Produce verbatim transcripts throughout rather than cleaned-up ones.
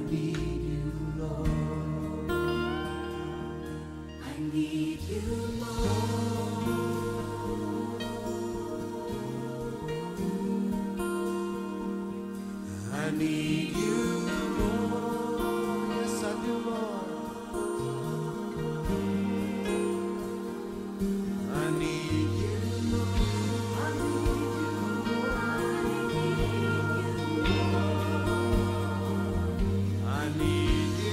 need you, Lord. I need you, Lord. I need you, Lord. Yes, I do, Lord. I need you, Lord. I need you, Lord. I need you,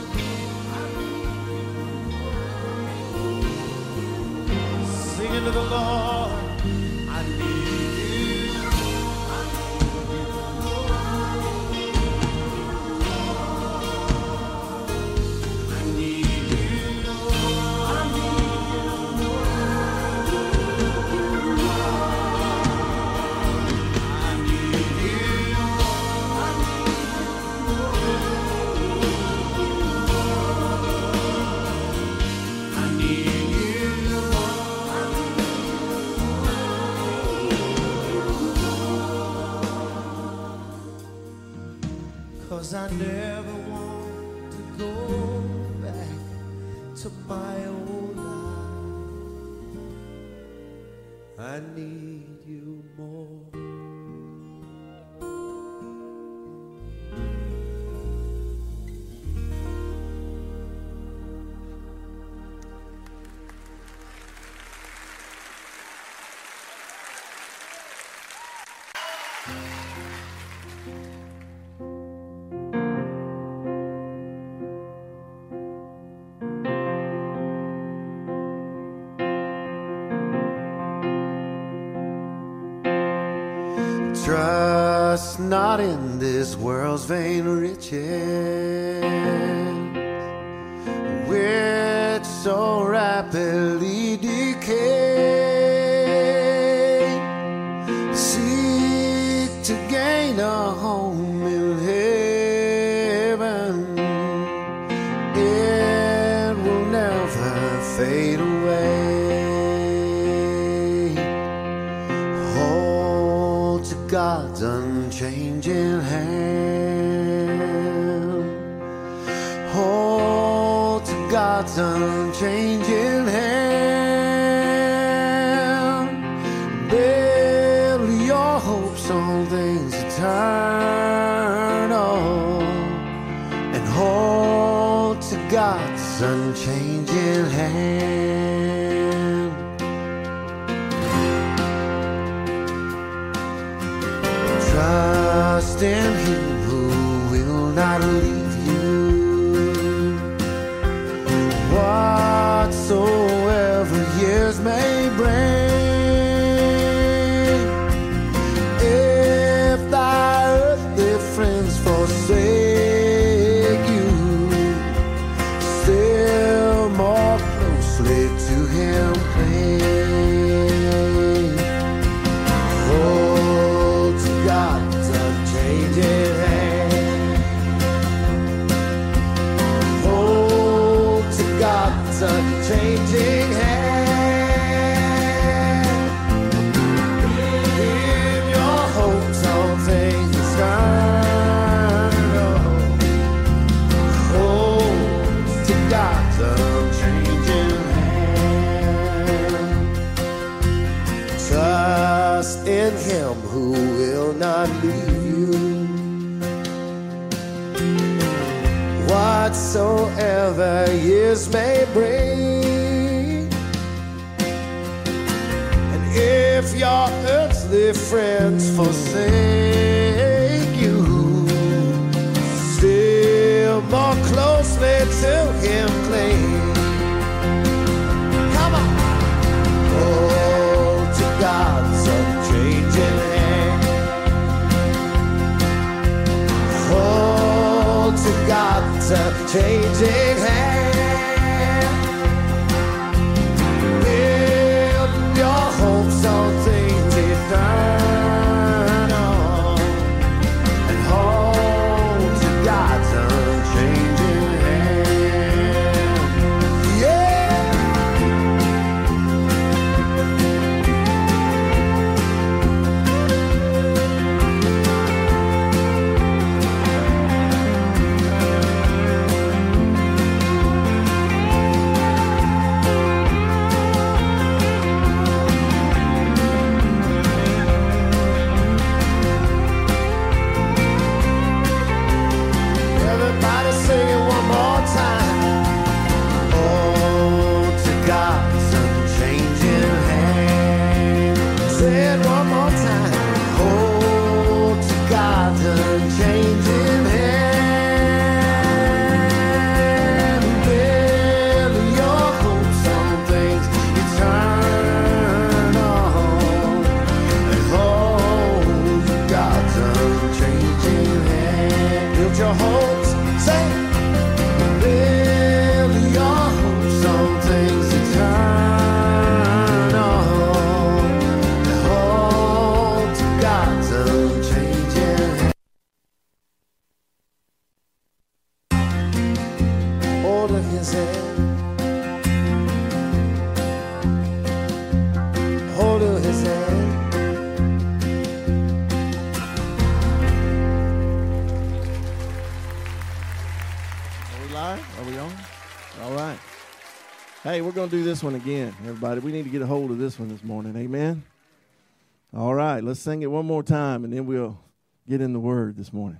Lord. Singing to the Lord. I need you. Cause I never want to go back to my old life. I need you more. Trust not in this world's vain riches, which so rapidly decay. Seek to gain a home in heaven. It will never fade away. God's unchanging hand. Hold to God's unchanging hand. Build your hopes on things eternal, and hold to God's unchanging hand. Trust in Him who will not leave you. Whatsoever years may bring, if thy earthly friends forsake you, still more closely to Him cling. Hold to God's unchanging hand. Hold to God's unchanging hand. Give your hopes on things eternal. Hold to God's unchanging hand. Trust in Him who will not leave you. Whatsoever years may bring, and if your earthly friends forsake you, still more closely to Him cling. Come on. Hold to God's unchanging hand. Hold to God's unchanging hand. Build your hopes on things eternal, and hold to God's unchanging hand. Yeah. God's unchanging hand. Hold of his hand. Hold of his hand. Are we live? Are we on? All right. Hey, we're going to do this one again, everybody. We need to get a hold of this one this morning. Amen? All right, let's sing it one more time, and then we'll get in the Word this morning.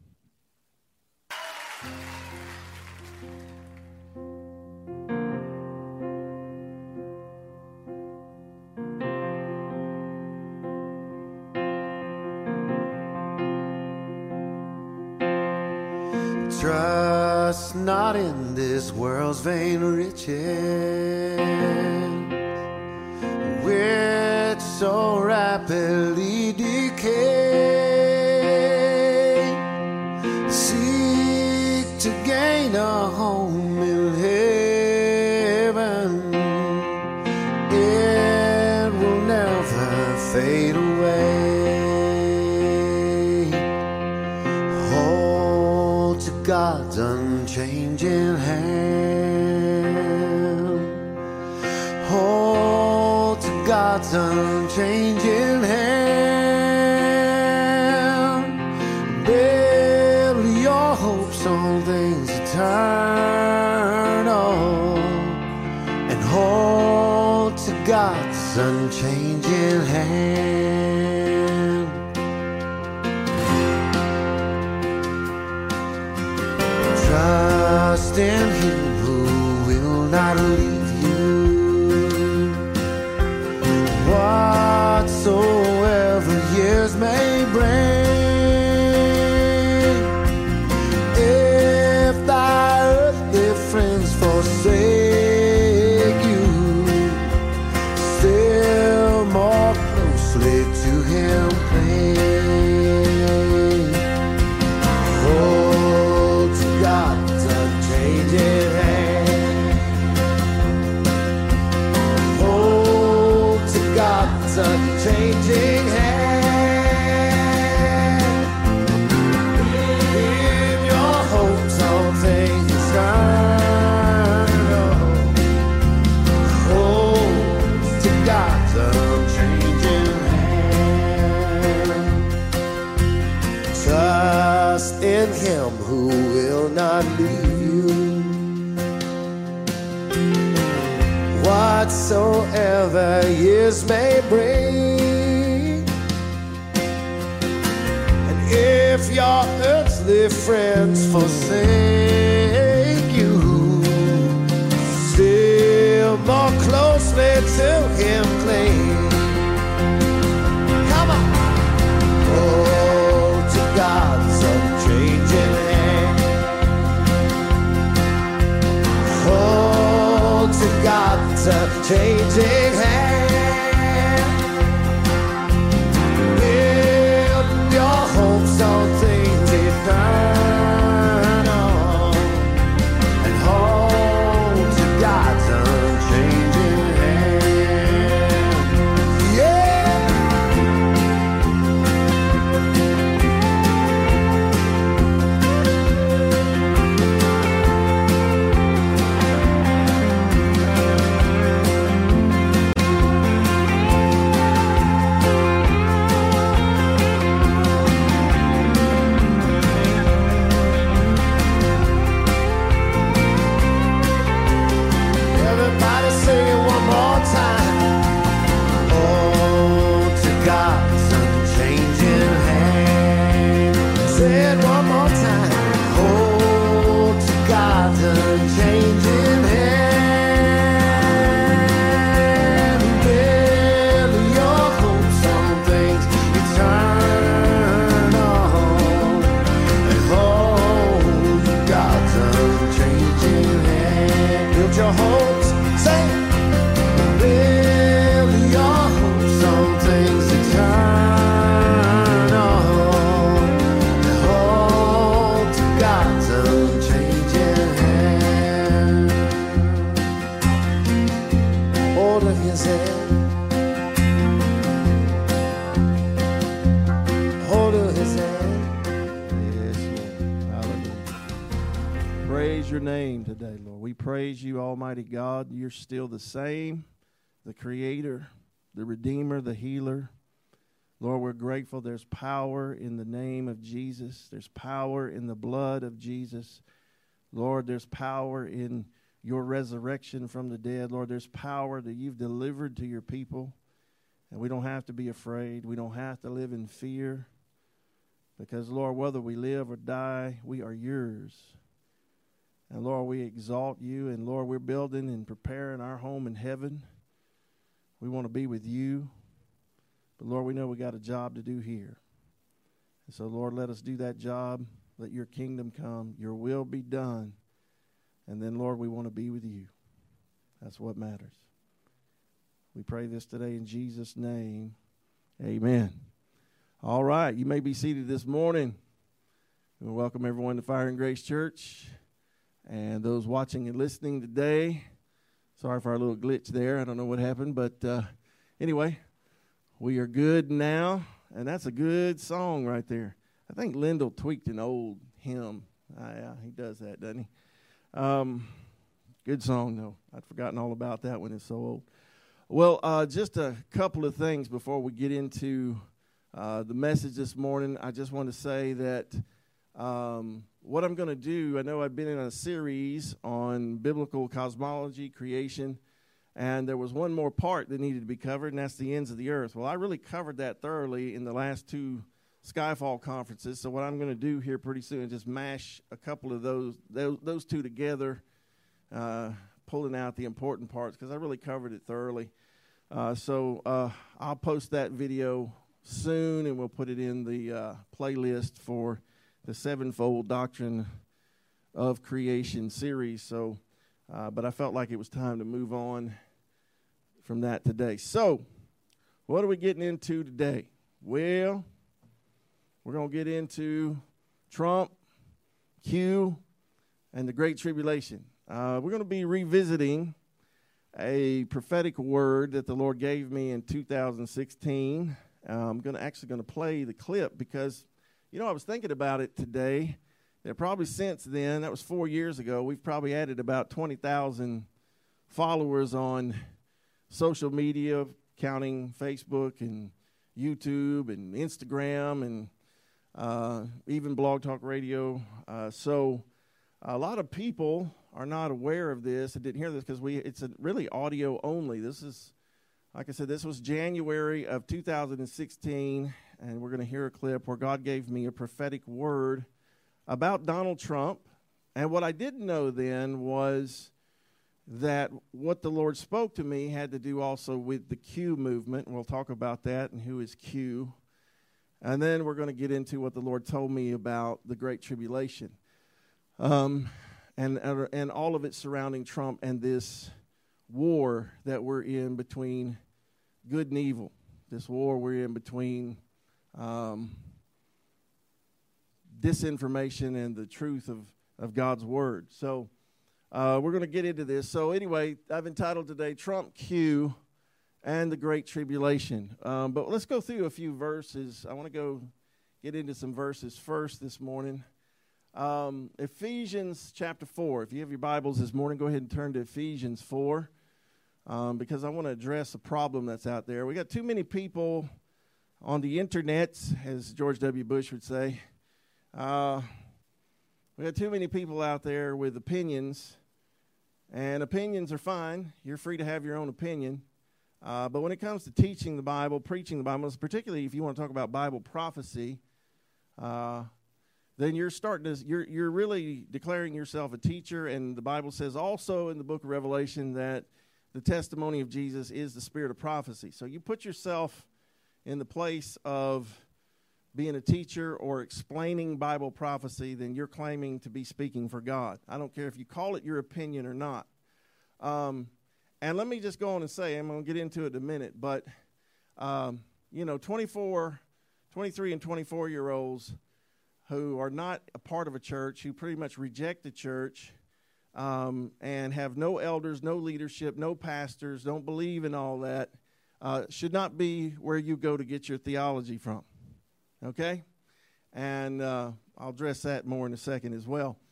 Trust not in this world's vain riches, which so rapidly decay. Seek to gain a home in heaven, it will never fade away. Hold to God's unchanging hand. Hold to God's unchanging hand. Build your hopes on things eternal, and hold to God's unchanging hand. Trust in Him who will not leave you, whatsoever years may bring. If thy earthly friends forsake you, still more closely to Him cling. Hold to God's unchanging hand. Hold to God's unchanging hand. Leave your hopes on things eternal. Hold to God's unchanging hand. Trust in Him who will not leave you, whatsoever years may bring. And if your earthly friends forsake you, still more closely to Him cling. Come on. Hold to God's unchanging hand. Hold to God's unchanging hand. Build your hopes on things eternal, and hold to God's unchanging hand. Yeah. praise your name today, Lord. We praise you, Almighty God. You're still the same, the Creator, the Redeemer, the Healer. Lord, we're grateful there's power in the name of Jesus. There's power in the blood of Jesus. Lord, there's power in your resurrection from the dead. Lord, there's power that you've delivered to your people. And we don't have to be afraid. We don't have to live in fear. Because, Lord, whether we live or die, we are yours. And, Lord, we exalt you. And, Lord, we're building and preparing our home in heaven. We want to be with you. But, Lord, we know we got a job to do here. And so, Lord, let us do that job. Let your kingdom come. Your will be done. And then, Lord, we want to be with you. That's what matters. We pray this today in Jesus' name. Amen. All right. You may be seated this morning. We welcome everyone to Fire and Grace Church. And those watching and listening today. Sorry for our little glitch there. I don't know what happened. But uh, anyway, we are good now. And that's a good song right there. I think Lyndall tweaked an old hymn. Uh, yeah, he does that, doesn't he? Um, good song, though. I'd forgotten all about that when it's so old. Well, uh, just a couple of things before we get into uh, the message this morning. I just want to say that um, what I'm going to do, I know I've been in a series on biblical cosmology, creation, and there was one more part that needed to be covered, and that's the ends of the earth. Well, I really covered that thoroughly in the last two Skyfall conferences, so what I'm going to do here pretty soon is just mash a couple of those those, those two together, uh, pulling out the important parts, because I really covered it thoroughly. Uh, so uh, I'll post that video soon, and we'll put it in the uh, playlist for the Sevenfold Doctrine of Creation series. So, uh, but I felt like it was time to move on from that today. So, what are we getting into today? Well, we're going to get into Trump, Q, and the Great Tribulation. Uh, we're going to be revisiting a prophetic word that the Lord gave me in two thousand sixteen. Uh, I'm going to actually going to play the clip because, you know, I was thinking about it today. That probably since then, that was four years ago, we've probably added about twenty thousand followers on social media, counting Facebook and YouTube and Instagram and uh, even Blog Talk Radio. Uh, so a lot of people are not aware of this and didn't hear this because we it's a really audio only. This is, like I said, this was January of two thousand sixteen, and we're going to hear a clip where God gave me a prophetic word about Donald Trump. And what I didn't know then was that what the Lord spoke to me had to do also with the Q movement. And we'll talk about that and who is Q. And then we're going to get into what the Lord told me about the Great Tribulation. Um, and, and all of it surrounding Trump and this war that we're in between good and evil. This war we're in between um, disinformation and the truth of, of God's word. So uh, we're going to get into this. So anyway, I've entitled today, Trump, Q, and the Great Tribulation. Um, but let's go through a few verses. I want to go get into some verses first this morning. Um, Ephesians chapter four. If you have your Bibles this morning, go ahead and turn to Ephesians four um, because I want to address a problem that's out there. We got too many people on the internet, as George W. Bush would say. Uh, we got too many people out there with opinions, and opinions are fine. You're free to have your own opinion. Uh, but when it comes to teaching the Bible, preaching the Bible, particularly if you want to talk about Bible prophecy, uh, then you're starting to, you're, you're really declaring yourself a teacher. And the Bible says also in the book of Revelation that the testimony of Jesus is the spirit of prophecy. So you put yourself in the place of being a teacher or explaining Bible prophecy, then you're claiming to be speaking for God. I don't care if you call it your opinion or not. Um, and let me just go on and say, I'm going to get into it in a minute, but, um, you know, twenty-four, twenty-three and twenty-four-year-olds who are not a part of a church, who pretty much reject the church um, and have no elders, no leadership, no pastors, don't believe in all that, uh, should not be where you go to get your theology from, okay? And uh, I'll address that more in a second as well.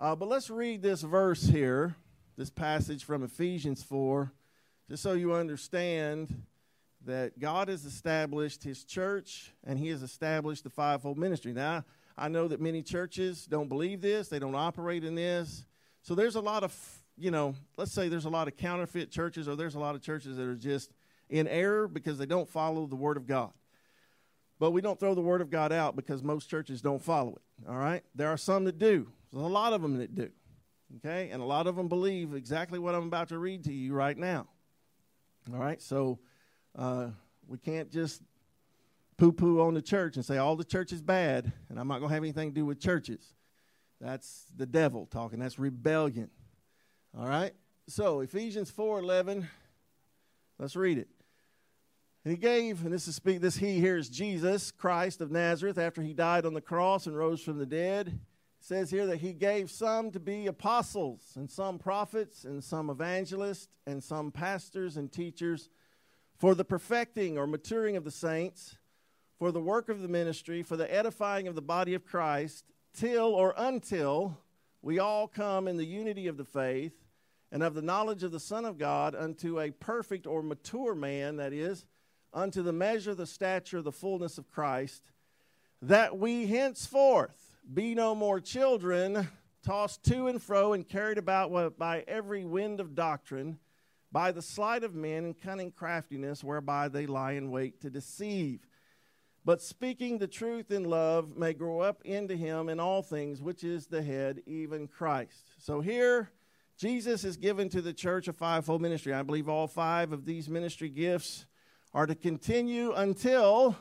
Uh, but let's read this verse here, this passage from Ephesians four, just so you understand that God has established his church and he has established the fivefold ministry. Now, I know that many churches don't believe this. They don't operate in this. So there's a lot of, you know, let's say there's a lot of counterfeit churches, or there's a lot of churches that are just in error because they don't follow the Word of God. But we don't throw the Word of God out because most churches don't follow it, all right? There are some that do. There's a lot of them that do, okay? And a lot of them believe exactly what I'm about to read to you right now, all right? So uh, we can't just poo-poo on the church and say all the church is bad, and I'm not going to have anything to do with churches. That's the devil talking. That's rebellion. All right? So, Ephesians four eleven, let's read it. And he gave, and this is speak, this he here is Jesus Christ of Nazareth, after he died on the cross and rose from the dead. It says here that he gave some to be apostles, and some prophets, and some evangelists, and some pastors and teachers, for the perfecting or maturing of the saints, for the work of the ministry, for the edifying of the body of Christ, till or until we all come in the unity of the faith and of the knowledge of the Son of God unto a perfect or mature man, that is, unto the measure, the stature, the fullness of Christ, that we henceforth be no more children, tossed to and fro and carried about by every wind of doctrine, by the sleight of men and cunning craftiness, whereby they lie in wait to deceive. But speaking the truth in love may grow up into him in all things, which is the head, even Christ. So here, Jesus is given to the church a fivefold ministry. I believe all five of these ministry gifts are to continue until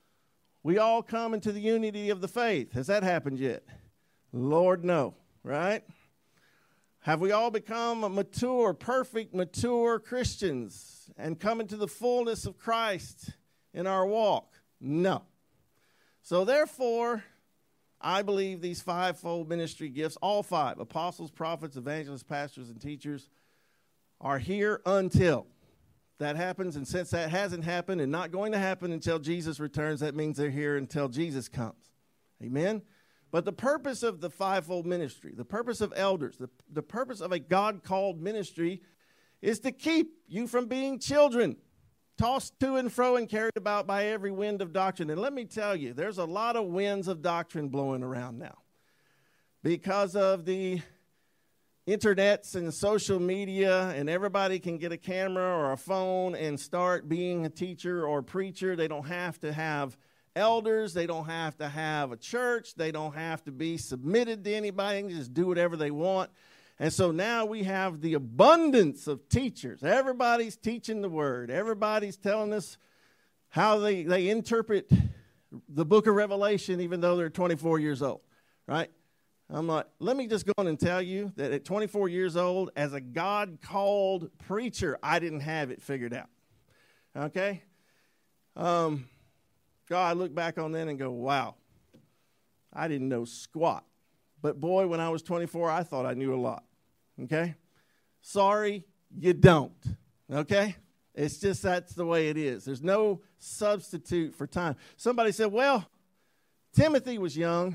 we all come into the unity of the faith. Has that happened yet? Lord, no, right? Have we all become mature, perfect, mature Christians and come into the fullness of Christ in our walk? No. So therefore, I believe these fivefold ministry gifts, all five, apostles, prophets, evangelists, pastors, and teachers, are here until that happens. And since that hasn't happened and not going to happen until Jesus returns, that means they're here until Jesus comes. Amen? But the purpose of the fivefold ministry, the purpose of elders, the, the purpose of a God-called ministry is to keep you from being children, tossed to and fro and carried about by every wind of doctrine. And let me tell you, there's a lot of winds of doctrine blowing around now because of the internets and social media, and everybody can get a camera or a phone and start being a teacher or a preacher. They don't have to have elders. They don't have to have a church. They don't have to be submitted to anybody. They can just do whatever they want. And so now we have the abundance of teachers. Everybody's teaching the word. Everybody's telling us how they, they interpret the book of Revelation, even though they're twenty-four years old, right? I'm like, let me just go on and tell you that at twenty-four years old, as a God-called preacher, I didn't have it figured out, okay? Um, God, I look back on that and go, wow, I didn't know squat. But boy, when I was twenty-four, I thought I knew a lot, okay? Sorry, you don't, okay? It's just that's the way it is. There's no substitute for time. Somebody said, well, Timothy was young.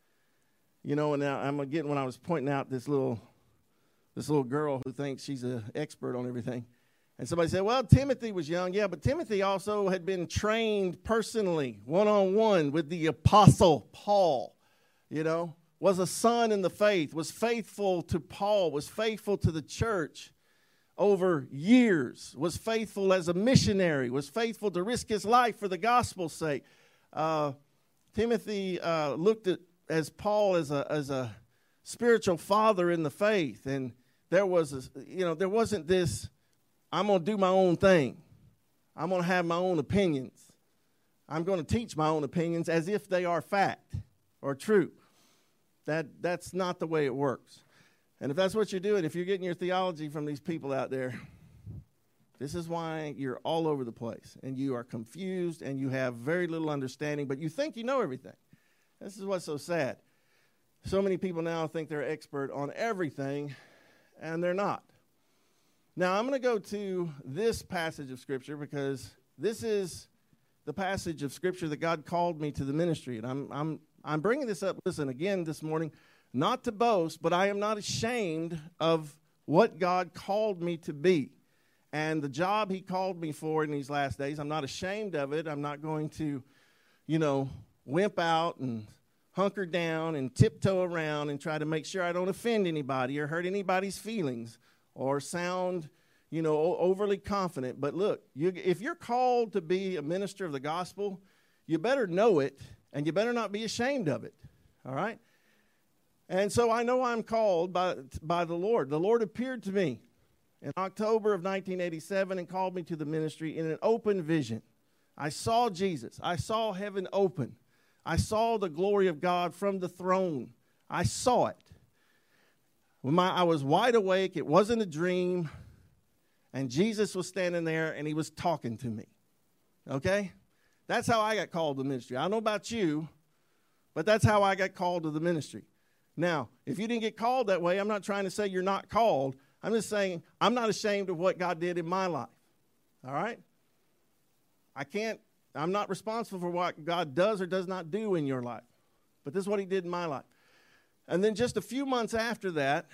You know, and now I'm getting when I was pointing out this little this little girl who thinks she's an expert on everything. And somebody said, well, Timothy was young. Yeah, but Timothy also had been trained personally, one-on-one with the apostle Paul, you know. Was a son in the faith, was faithful to Paul, was faithful to the church over years, was faithful as a missionary, was faithful to risk his life for the gospel's sake. Uh, Timothy uh, looked at as Paul as a as a spiritual father in the faith, and there was a, you know there wasn't this I'm going to do my own thing, I'm going to have my own opinions, I'm going to teach my own opinions as if they are fact or true. That that's not the way it works. And if that's what you're doing, if you're getting your theology from these people out there, this is why you're all over the place and you are confused and you have very little understanding, but you think you know everything. This is what's so sad. So many people now think they're expert on everything, and they're not. Now, I'm going to go to this passage of Scripture because this is the passage of Scripture that God called me to the ministry. And I'm I'm I'm bringing this up, listen, again this morning, not to boast, but I am not ashamed of what God called me to be. And the job he called me for in these last days, I'm not ashamed of it. I'm not going to, you know, wimp out and hunker down and tiptoe around and try to make sure I don't offend anybody or hurt anybody's feelings or sound, you know, overly confident. But look, you, if you're called to be a minister of the gospel, you better know it, and you better not be ashamed of it, all right? And so I know I'm called by, by the Lord. The Lord appeared to me in October of nineteen eighty-seven and called me to the ministry in an open vision. I saw Jesus. I saw heaven open. I saw the glory of God from the throne. I saw it. When my, I was wide awake. It wasn't a dream. And Jesus was standing there, and he was talking to me. Okay? That's how I got called to the ministry. I don't know about you, but that's how I got called to the ministry. Now, if you didn't get called that way, I'm not trying to say you're not called. I'm just saying I'm not ashamed of what God did in my life. All right? I can't, I'm not responsible for what God does or does not do in your life. But this is what he did in my life. And then just a few months after that,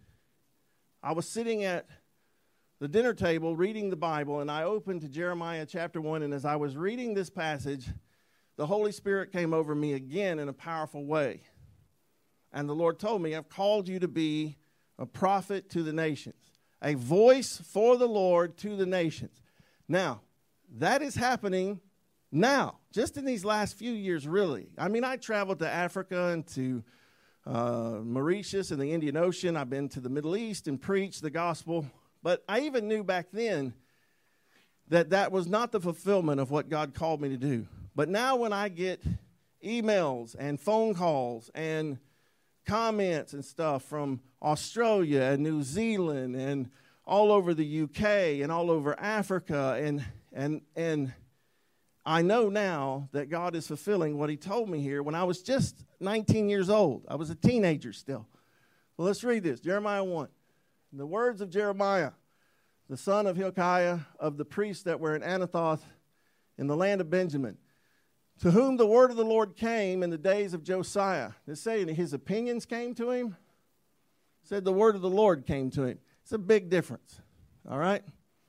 I was sitting at the dinner table reading the Bible, and I opened to Jeremiah chapter one, and as I was reading this passage, the Holy Spirit came over me again in a powerful way. And the Lord told me, I've called you to be a prophet to the nations, a voice for the Lord to the nations. Now, that is happening now, just in these last few years, really. I mean, I traveled to Africa and to uh, Mauritius and the Indian Ocean. I've been to the Middle East and preached the gospel. But I even knew back then that that was not the fulfillment of what God called me to do. But now when I get emails and phone calls and comments and stuff from Australia and New Zealand and all over the U K and all over Africa, and and and I know now that God is fulfilling what he told me here when I was just nineteen years old. I was a teenager still. Well, let's read this. Jeremiah one. The words of Jeremiah, the son of Hilkiah, of the priests that were in Anathoth in the land of Benjamin, to whom the word of the Lord came in the days of Josiah. It's saying his opinions came to him. It said the word of the Lord came to him. It's a big difference, all right?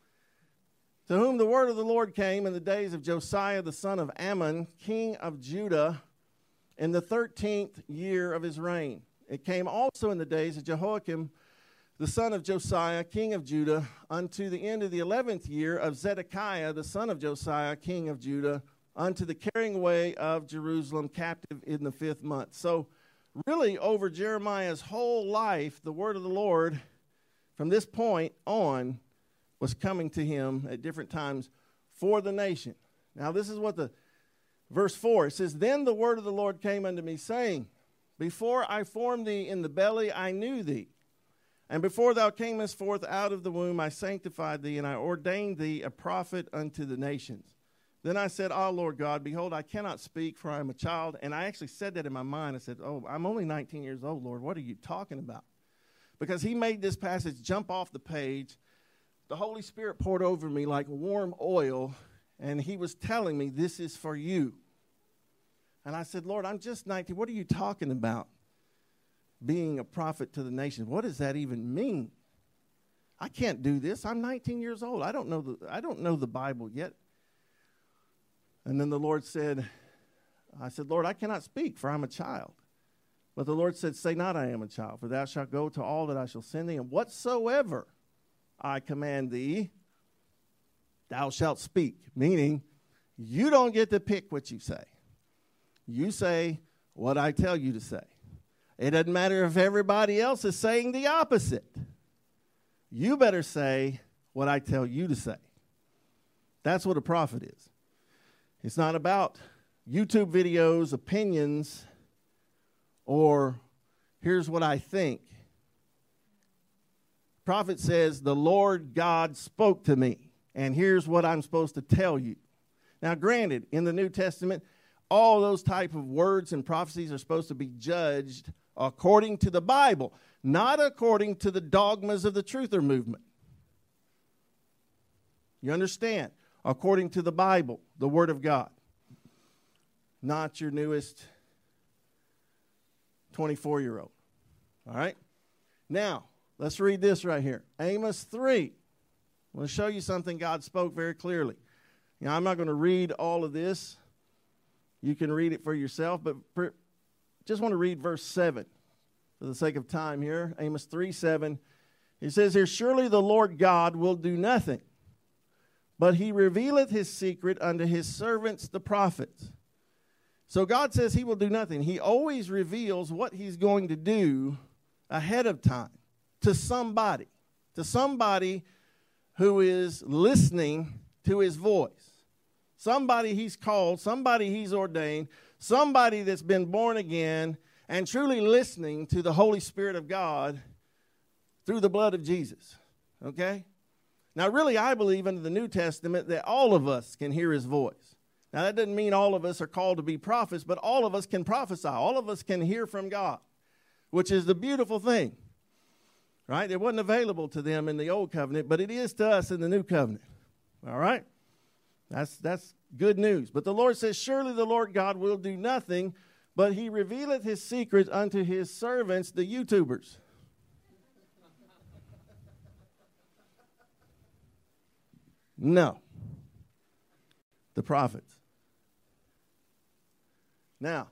To whom the word of the Lord came in the days of Josiah, the son of Ammon, king of Judah, in the thirteenth year of his reign. It came also in the days of Jehoiakim, the son of Josiah, king of Judah, unto the end of the eleventh year of Zedekiah, the son of Josiah, king of Judah, unto the carrying away of Jerusalem captive in the fifth month. So really over Jeremiah's whole life, the word of the Lord from this point on was coming to him at different times for the nation. Now this is what the verse four, it says, Then the word of the Lord came unto me, saying, Before I formed thee in the belly, I knew thee. And before thou camest forth out of the womb, I sanctified thee, and I ordained thee a prophet unto the nations. Then I said, Ah, Lord God, behold, I cannot speak, for I am a child. And I actually said that in my mind. I said, oh, I'm only nineteen years old, Lord. What are you talking about? Because he made this passage jump off the page. The Holy Spirit poured over me like warm oil, and he was telling me, this is for you. And I said, Lord, I'm just nineteen. What are you talking about? Being a prophet to the nations. What does that even mean? I can't do this. I'm nineteen years old. I don't know the, I don't know the Bible yet. And then the Lord said, I said, Lord, I cannot speak, for I'm a child. But the Lord said, Say not I am a child, for thou shalt go to all that I shall send thee, and whatsoever I command thee, thou shalt speak. Meaning, you don't get to pick what you say. You say what I tell you to say. It doesn't matter if everybody else is saying the opposite. You better say what I tell you to say. That's what a prophet is. It's not about YouTube videos, opinions, or here's what I think. Prophet says, the Lord God spoke to me, and here's what I'm supposed to tell you. Now, granted, in the New Testament, all those type of words and prophecies are supposed to be judged according to the Bible, not according to the dogmas of the truther movement. You understand? According to the Bible, the Word of God. Not your newest twenty-four-year-old. All right? Now, let's read this right here. Amos three. I'm going to show you something God spoke very clearly. Now, I'm not going to read all of this. You can read it for yourself, but for, just want to read verse seven for the sake of time here. Amos three seven. It says here, surely the Lord God will do nothing, but he revealeth his secret unto his servants the prophets. So God says he will do nothing. He always reveals what he's going to do ahead of time to somebody, to somebody who is listening to his voice. Somebody he's called, somebody he's ordained, somebody that's been born again and truly listening to the Holy Spirit of God through the blood of Jesus. Okay? Now, really, I believe under the New Testament that all of us can hear his voice. Now, that doesn't mean all of us are called to be prophets, but all of us can prophesy. All of us can hear from God, which is the beautiful thing. Right? It wasn't available to them in the old covenant, but it is to us in the new covenant. All right? That's that's good news. But the Lord says, surely the Lord God will do nothing, but he revealeth his secret unto his servants, the YouTubers. No. The prophets. Now,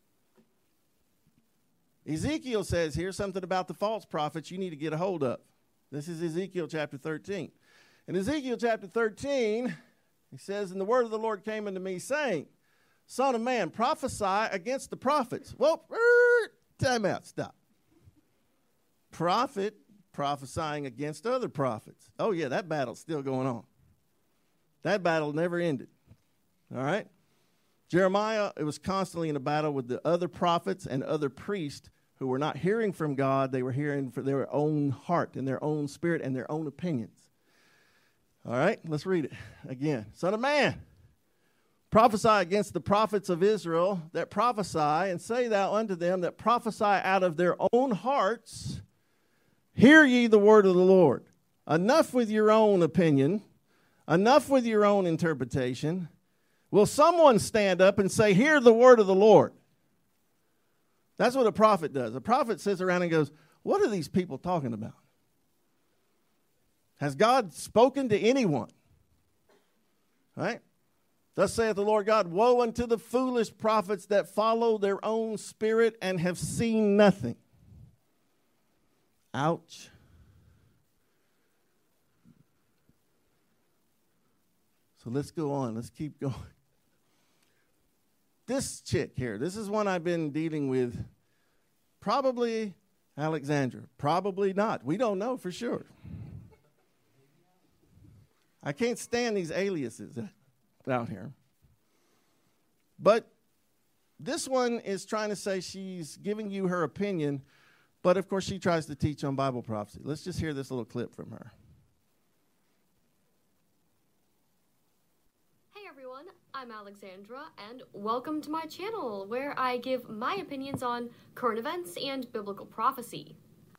Ezekiel says here something about the false prophets you need to get a hold of. This is Ezekiel chapter thirteen. In Ezekiel chapter thirteen, he says, and the word of the Lord came unto me, saying, Son of man, prophesy against the prophets. Well, time out, stop. Prophet prophesying against other prophets. Oh, yeah, that battle's still going on. That battle never ended. All right? Jeremiah, it was constantly in a battle with the other prophets and other priests who were not hearing from God. They were hearing for their own heart and their own spirit and their own opinions. All right, let's read it again. Son of man, prophesy against the prophets of Israel that prophesy, and say thou unto them that prophesy out of their own hearts, hear ye the word of the Lord. Enough with your own opinion, enough with your own interpretation. Will someone stand up and say, hear the word of the Lord? That's what a prophet does. A prophet sits around and goes, what are these people talking about? Has God spoken to anyone? Right? Thus saith the Lord God, woe unto the foolish prophets that follow their own spirit and have seen nothing. Ouch. So let's go on. Let's keep going. This chick here, this is one I've been dealing with. Probably Alexandra. Probably not. We don't know for sure. I can't stand these aliases out here. But this one is trying to say she's giving you her opinion, but of course she tries to teach on Bible prophecy. Let's just hear this little clip from her. Hey everyone, I'm Alexandra, and welcome to my channel where I give my opinions on current events and biblical prophecy.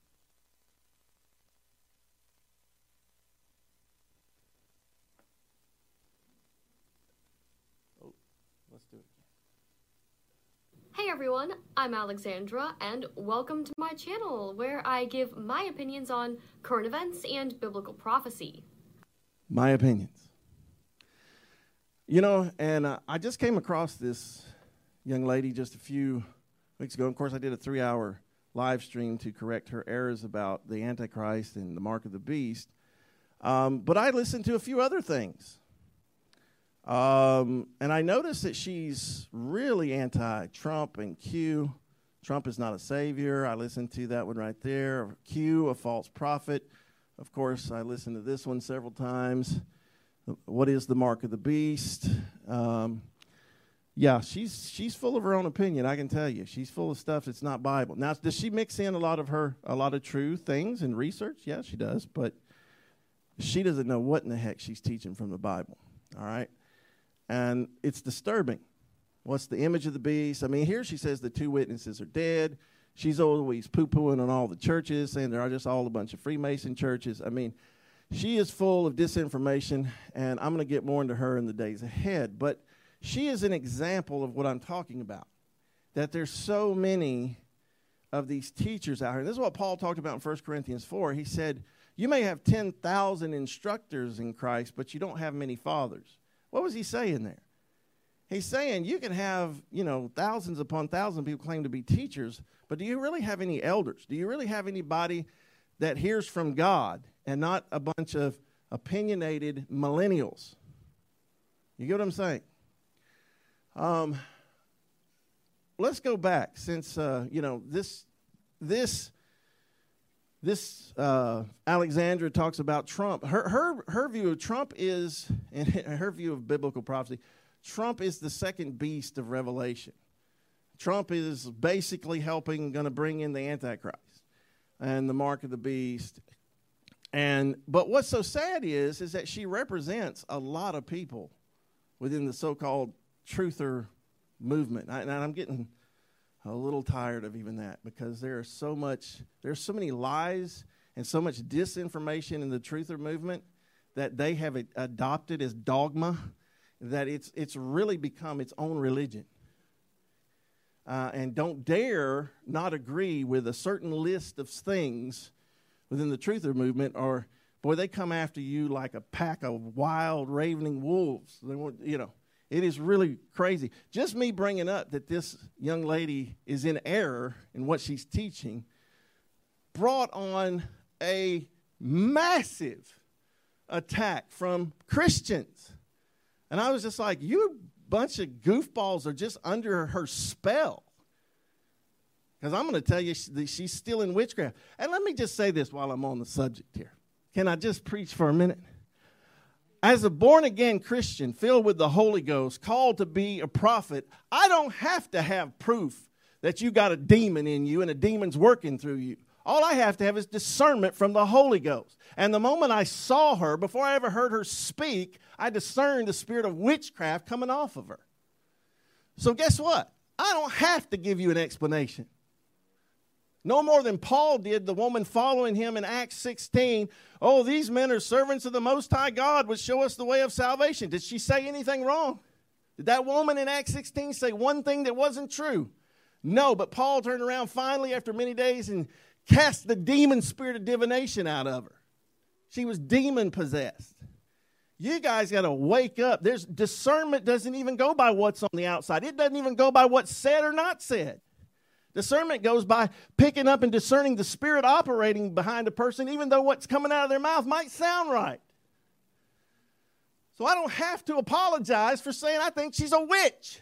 Let's do it. Hey everyone, I'm Alexandra, and welcome to my channel where I give my opinions on current events and biblical prophecy. My opinions. You know, and uh, I just came across this young lady just a few weeks ago. Of course, I did a three-hour live stream to correct her errors about the Antichrist and the mark of the beast. Um, but I listened to a few other things. Um, and I noticed that she's really anti-Trump and Q. Trump is not a savior. I listened to that one right there. Q, a false prophet. Of course, I listened to this one several times. What is the mark of the beast? Um, yeah, she's she's full of her own opinion, I can tell you. She's full of stuff that's not Bible. Now, does she mix in a lot of her, a lot of true things and research? Yeah, she does. But she doesn't know what in the heck she's teaching from the Bible. All right? And it's disturbing. What's the image of the beast? I mean, here she says the two witnesses are dead. She's always poo-pooing on all the churches, saying they're just all a bunch of Freemason churches. I mean, she is full of disinformation, and I'm going to get more into her in the days ahead. But she is an example of what I'm talking about, that there's so many of these teachers out here. And this is what Paul talked about in First Corinthians four. He said, you may have ten thousand instructors in Christ, but you don't have many fathers. What was he saying there? He's saying you can have, you know, thousands upon thousands of people claim to be teachers, but do you really have any elders? Do you really have anybody that hears from God and not a bunch of opinionated millennials? You get what I'm saying? Um, let's go back since, uh, you know, this, this, this uh, Alexandra talks about Trump. Her, her, her view of Trump is, and her view of biblical prophecy, Trump is the second beast of Revelation. Trump is basically helping, going to bring in the Antichrist and the mark of the beast. And but what's so sad is, is that she represents a lot of people within the so-called truther movement. I, and I'm getting a little tired of even that, because there is so much, there's so many lies and so much disinformation in the truther movement that they have adopted as dogma, that it's it's really become its own religion. Uh, and don't dare not agree with a certain list of things within the truther movement, or, boy, they come after you like a pack of wild, ravening wolves. They want, you know, it is really crazy. Just me bringing up that this young lady is in error in what she's teaching brought on a massive attack from Christians. And I was just like, you bunch of goofballs are just under her spell. Because I'm going to tell you, she's still in witchcraft. And let me just say this while I'm on the subject here. Can I just preach for a minute? As a born-again Christian filled with the Holy Ghost, called to be a prophet, I don't have to have proof that you got a demon in you and a demon's working through you. All I have to have is discernment from the Holy Ghost. And the moment I saw her, before I ever heard her speak, I discerned the spirit of witchcraft coming off of her. So guess what? I don't have to give you an explanation. No more than Paul did, the woman following him in Acts sixteen. Oh, these men are servants of the Most High God, which show us the way of salvation. Did she say anything wrong? Did that woman in Acts sixteen say one thing that wasn't true? No, but Paul turned around finally after many days and cast the demon spirit of divination out of her. She was demon possessed. You guys got to wake up. There's discernment doesn't even go by what's on the outside. It doesn't even go by what's said or not said. Discernment goes by picking up and discerning the spirit operating behind a person, even though what's coming out of their mouth might sound right. So I don't have to apologize for saying I think she's a witch.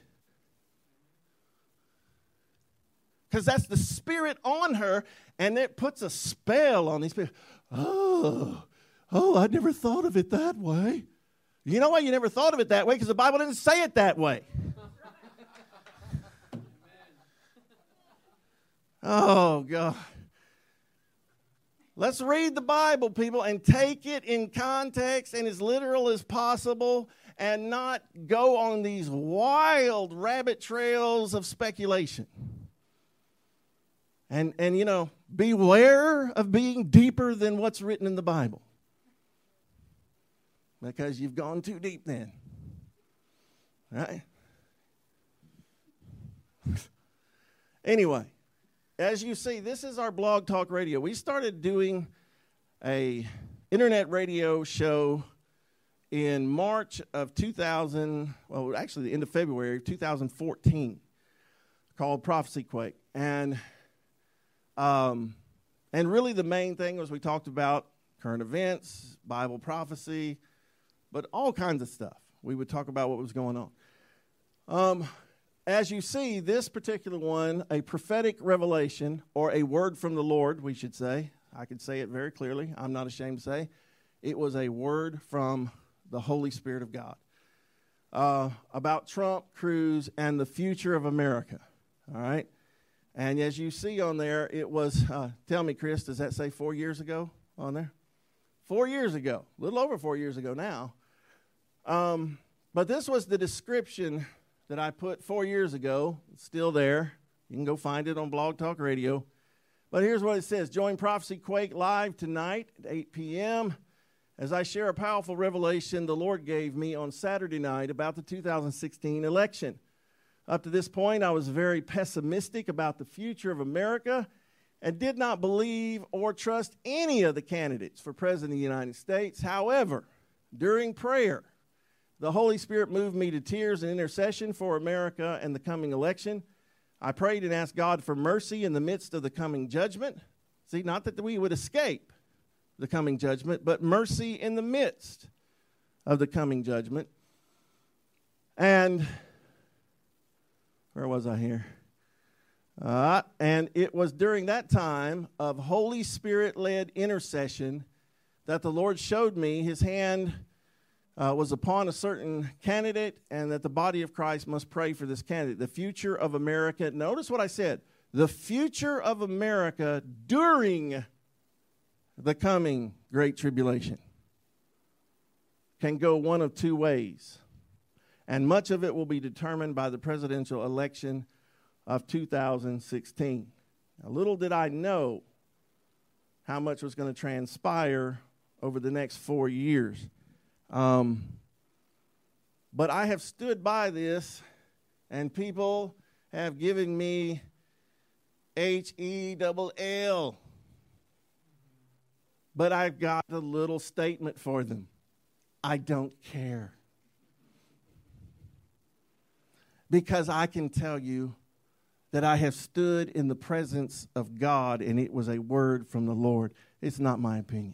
Because that's the spirit on her, and it puts a spell on these people. Oh, oh, I never thought of it that way. You know why you never thought of it that way? Because the Bible didn't say it that way. Oh, God. Let's read the Bible, people, and take it in context and as literal as possible, and not go on these wild rabbit trails of speculation. And, and you know, beware of being deeper than what's written in the Bible. Because you've gone too deep then. Right? Anyway, as you see, this is our Blog Talk Radio. We started doing a internet radio show in March of two thousand, well, actually the end of February of two thousand fourteen, called Prophecy Quake. And um, and really the main thing was we talked about current events, Bible prophecy, but all kinds of stuff. We would talk about what was going on. Um, as you see, this particular one, a prophetic revelation, or a word from the Lord, we should say. I could say it very clearly. I'm not ashamed to say. It was a word from the Holy Spirit of God uh, about Trump, Cruz, and the future of America. All right? And as you see on there, it was, uh, tell me, Chris, does that say four years ago on there? Four years ago, a little over four years ago now. Um, but this was the description that I put four years ago. It's still there. You can go find it on Blog Talk Radio. But here's what it says. Join Prophecy Quake live tonight at eight p.m. as I share a powerful revelation the Lord gave me on Saturday night about the two thousand sixteen election. Up to this point, I was very pessimistic about the future of America and did not believe or trust any of the candidates for President of the United States. However, during prayer, the Holy Spirit moved me to tears and intercession for America and the coming election. I prayed and asked God for mercy in the midst of the coming judgment. See, not that we would escape the coming judgment, but mercy in the midst of the coming judgment. And where was I here? Uh, and it was during that time of Holy Spirit-led intercession that the Lord showed me his hand uh, was upon a certain candidate, and that the body of Christ must pray for this candidate. The future of America. Notice what I said. The future of America during the coming Great Tribulation can go one of two ways. And much of it will be determined by the presidential election of two thousand sixteen. Now, little did I know how much was going to transpire over the next four years. Um, but I have stood by this, and people have given me H E double L. But I've got a little statement for them. I don't care. Because I can tell you that I have stood in the presence of God, and it was a word from the Lord. It's not my opinion.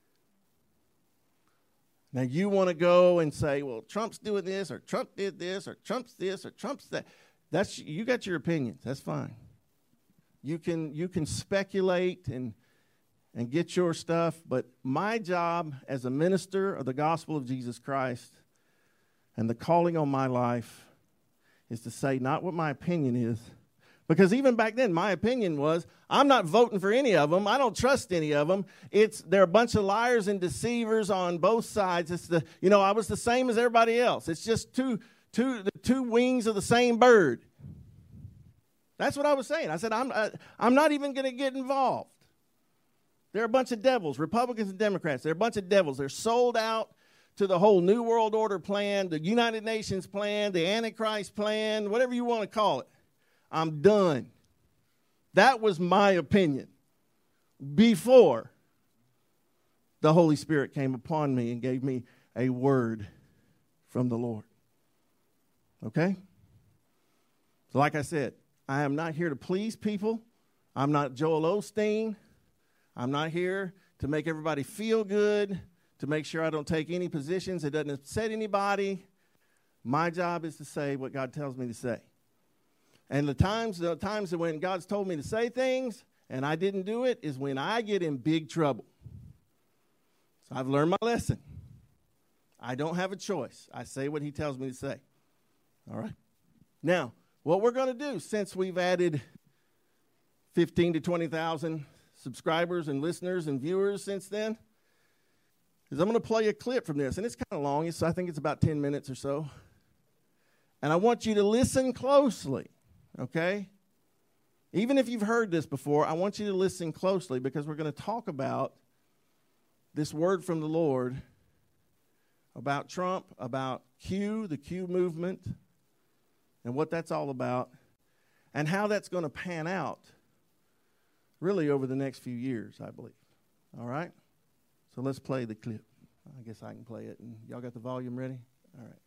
Now, you want to go and say, well, Trump's doing this, or Trump did this, or Trump's this, or Trump's that. That's, you got your opinions. That's fine. You can, you can speculate and, and get your stuff, but my job as a minister of the gospel of Jesus Christ and the calling on my life is to say not what my opinion is. Because even back then, my opinion was, I'm not voting for any of them. I don't trust any of them. It's, they're a bunch of liars and deceivers on both sides. It's the, you know, I was the same as everybody else. It's just two, two, the two wings of the same bird. That's what I was saying. I said, I'm, I, I'm not even going to get involved. They're a bunch of devils, Republicans and Democrats. They're a bunch of devils. They're sold out to the whole New World Order plan, the United Nations plan, the Antichrist plan, whatever you want to call it. I'm done. That was my opinion before the Holy Spirit came upon me and gave me a word from the Lord. Okay? So like I said, I am not here to please people. I'm not Joel Osteen. I'm not here to make everybody feel good, to make sure I don't take any positions that doesn't upset anybody. My job is to say what God tells me to say. And the times, the times when God's told me to say things and I didn't do it is when I get in big trouble. So I've learned my lesson. I don't have a choice. I say what he tells me to say. All right? Now, what we're going to do, since we've added fifteen to twenty thousand subscribers and listeners and viewers since then, is I'm going to play a clip from this. And it's kind of long. It's, I think it's about ten minutes or so. And I want you to listen closely, okay? Even if you've heard this before, I want you to listen closely because we're going to talk about this word from the Lord about Trump, about Q, the Q movement, and what that's all about, and how that's going to pan out really over the next few years, I believe. All right? So let's play the clip. I guess I can play it. And y'all got the volume ready? All right.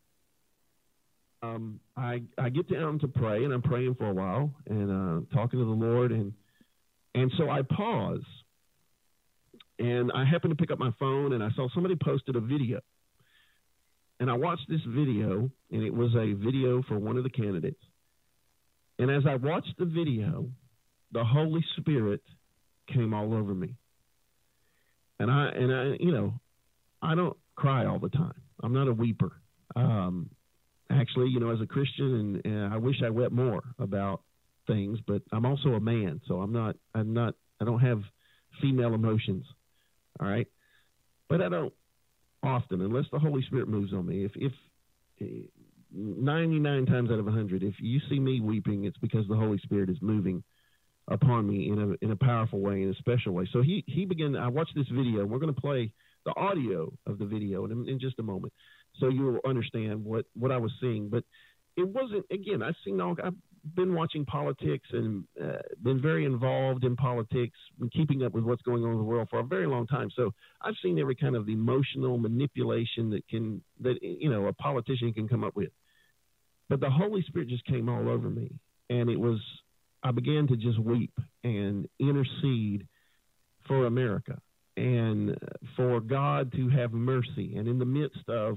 Um, I, I get down to pray, and I'm praying for a while and uh, talking to the Lord. And and so I pause. And I happened to pick up my phone, and I saw somebody posted a video. And I watched this video, and it was a video for one of the candidates. And as I watched the video, the Holy Spirit came all over me. And I, and I, you know, I don't cry all the time. I'm not a weeper. Um, actually, you know, as a Christian, and, and I wish I wept more about things, but I'm also a man, so I'm not, I'm not, I don't have female emotions. All right. But I don't often, unless the Holy Spirit moves on me. If, if ninety-nine times out of one hundred, if you see me weeping, it's because the Holy Spirit is moving upon me in a in a powerful way, in a special way. So he he began. I watched this video, and we're going to play the audio of the video in, in just a moment, so you will understand what, what I was seeing. But it wasn't. Again, I've seen all. I've been watching politics and uh, been very involved in politics and keeping up with what's going on in the world for a very long time. So I've seen every kind of emotional manipulation that can, that, you know, a politician can come up with. But the Holy Spirit just came all over me. And it was, I began to just weep and intercede for America and for God to have mercy. And in the midst of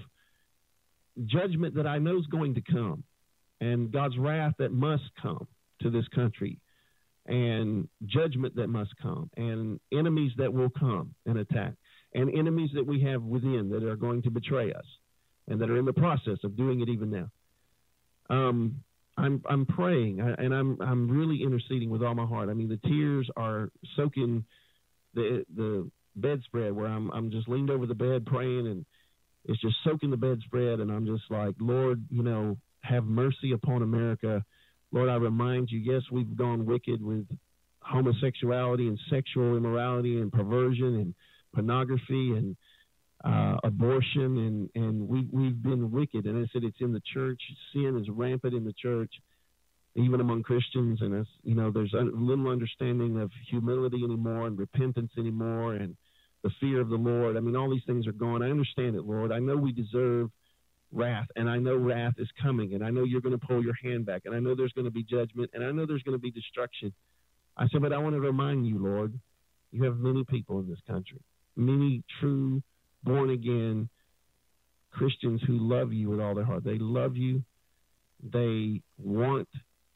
judgment that I know is going to come, and God's wrath that must come to this country, and judgment that must come, and enemies that will come and attack, and enemies that we have within that are going to betray us and that are in the process of doing it even now. Um, I'm I'm praying, and I'm I'm really interceding with all my heart. I mean, the tears are soaking the the bedspread where I'm I'm just leaned over the bed praying, and it's just soaking the bedspread, and I'm just like, Lord, you know, have mercy upon America. Lord, I remind you, yes, we've gone wicked with homosexuality and sexual immorality and perversion and pornography and uh, abortion, and, and we, we've been wicked. And I said it's in the church. Sin is rampant in the church, even among Christians. And, it's, you know, there's a little understanding of humility anymore and repentance anymore and the fear of the Lord. I mean, all these things are gone. I understand it, Lord. I know we deserve wrath, and I know wrath is coming, and I know you're going to pull your hand back, and I know there's going to be judgment, and I know there's going to be destruction. I said, but I want to remind you, Lord, you have many people in this country, many true, born-again Christians who love you with all their heart. They love you. They want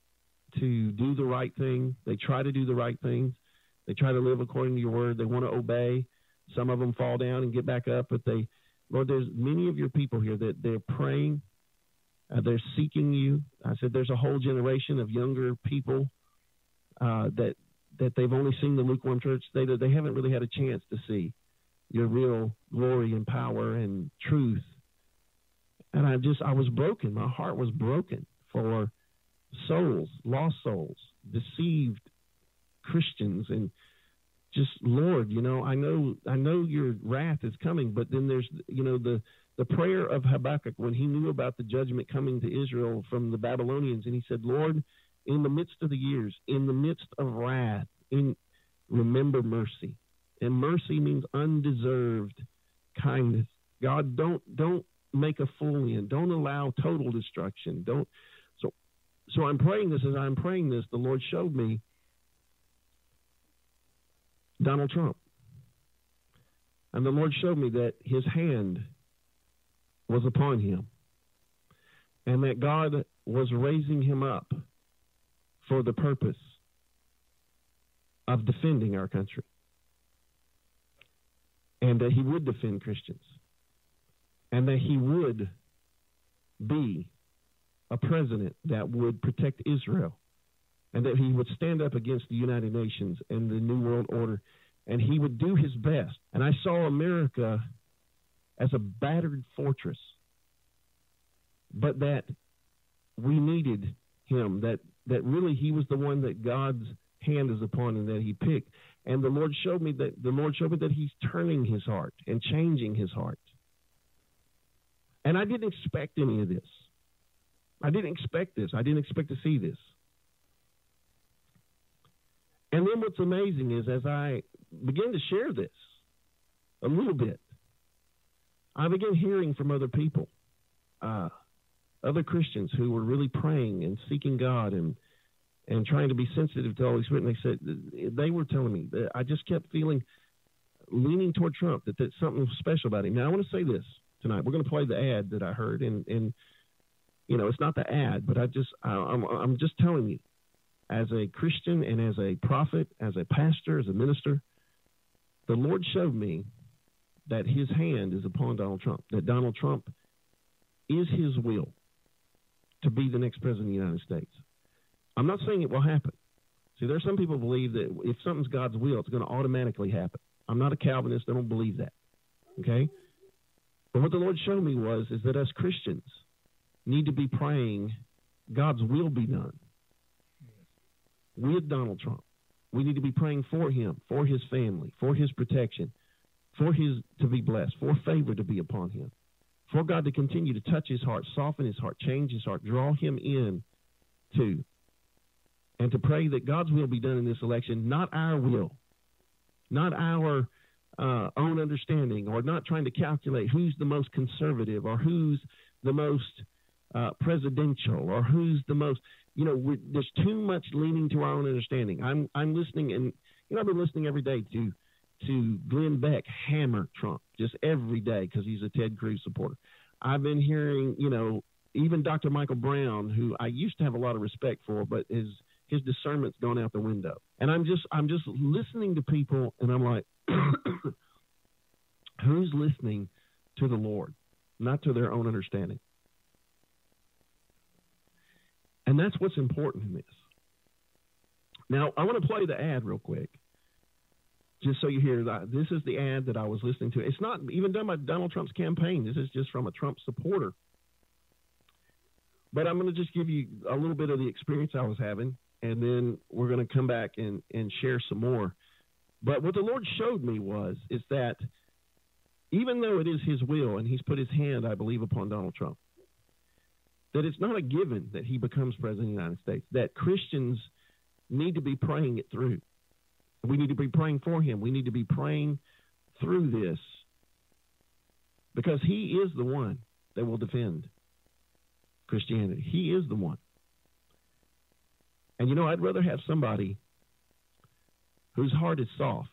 to do the right thing. They try to do the right things. They try to live according to your word. They want to obey. Some of them fall down and get back up, but they Lord, there's many of your people here that they're praying, uh, they're seeking you. I said there's a whole generation of younger people uh, that that they've only seen the lukewarm church. They they haven't really had a chance to see your real glory and power and truth. And I just I was broken. My heart was broken for souls, lost souls, deceived Christians, and just, Lord, you know, I know I know your wrath is coming, but then there's, you know, the, the prayer of Habakkuk when he knew about the judgment coming to Israel from the Babylonians, and he said, Lord, in the midst of the years, in the midst of wrath, in remember mercy. And mercy means undeserved kindness. God, don't don't make a fool in. Don't allow total destruction. Don't. So, so I'm praying this. As I'm praying this, the Lord showed me Donald Trump. And the Lord showed me that his hand was upon him and that God was raising him up for the purpose of defending our country, and that he would defend Christians, and that he would be a president that would protect Israel, and that he would stand up against the United Nations and the New World Order, and he would do his best. And I saw America as a battered fortress, but that we needed him, that, that really he was the one that God's hand is upon and that he picked. And the Lord showed me that the Lord showed me that he's turning his heart and changing his heart. And I didn't expect any of this. I didn't expect this. I didn't expect to see this. And then what's amazing is as I began to share this a little bit, I began hearing from other people, uh, other Christians who were really praying and seeking God and and trying to be sensitive to the Holy Spirit. And they said, they were telling me that I just kept feeling, leaning toward Trump, that there's something special about him. Now, I want to say this tonight. We're going to play the ad that I heard. And, and you know, it's not the ad, but I just, I, I'm, I'm just telling you, as a Christian and as a prophet, as a pastor, as a minister, the Lord showed me that his hand is upon Donald Trump, that Donald Trump is his will to be the next president of the United States. I'm not saying it will happen. See, there's some people who believe that if something's God's will, it's going to automatically happen. I'm not a Calvinist. I don't believe that. Okay? But what the Lord showed me was is that us Christians need to be praying God's will be done with Donald Trump. We need to be praying for him, for his family, for his protection, for his to be blessed, for favor to be upon him, for God to continue to touch his heart, soften his heart, change his heart, draw him in to and to pray that God's will be done in this election, not our will, not our uh, own understanding, or not trying to calculate who's the most conservative or who's the most uh, presidential or who's the most, you know, we're, there's too much leaning to our own understanding. I'm I'm listening, and you know, I've been listening every day to to Glenn Beck hammer Trump just every day because he's a Ted Cruz supporter. I've been hearing, you know, even Doctor Michael Brown, who I used to have a lot of respect for, but his his discernment's gone out the window. And I'm just I'm just listening to people, and I'm like, who's listening to the Lord, not to their own understanding? And that's what's important in this. Now, I want to play the ad real quick, just so you hear that. This is the ad that I was listening to. It's not even done by Donald Trump's campaign. This is just from a Trump supporter. But I'm going to just give you a little bit of the experience I was having, and then we're going to come back and, and share some more. But what the Lord showed me was is that even though it is his will, and he's put his hand, I believe, upon Donald Trump, that it's not a given that he becomes president of the United States, that Christians need to be praying it through. We need to be praying for him. We need to be praying through this, because he is the one that will defend Christianity. He is the one. And, you know, I'd rather have somebody whose heart is soft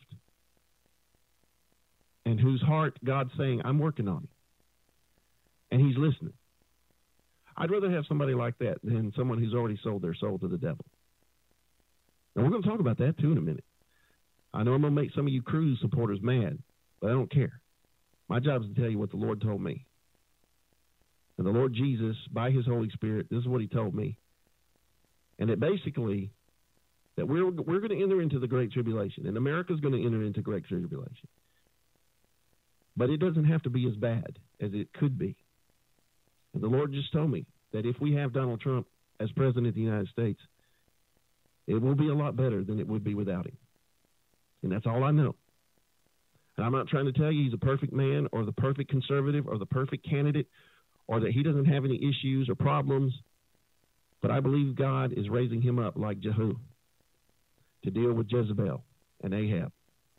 and whose heart God's saying, I'm working on him, and he's listening. I'd rather have somebody like that than someone who's already sold their soul to the devil. And we're going to talk about that, too, in a minute. I know I'm going to make some of you Cruz supporters mad, but I don't care. My job is to tell you what the Lord told me. And the Lord Jesus, by his Holy Spirit, this is what he told me. And it basically, that we're, we're going to enter into the Great Tribulation, and America's going to enter into Great Tribulation. But it doesn't have to be as bad as it could be. And the Lord just told me that if we have Donald Trump as president of the United States, it will be a lot better than it would be without him. And that's all I know. And I'm not trying to tell you he's a perfect man or the perfect conservative or the perfect candidate or that he doesn't have any issues or problems. But I believe God is raising him up like Jehu to deal with Jezebel and Ahab.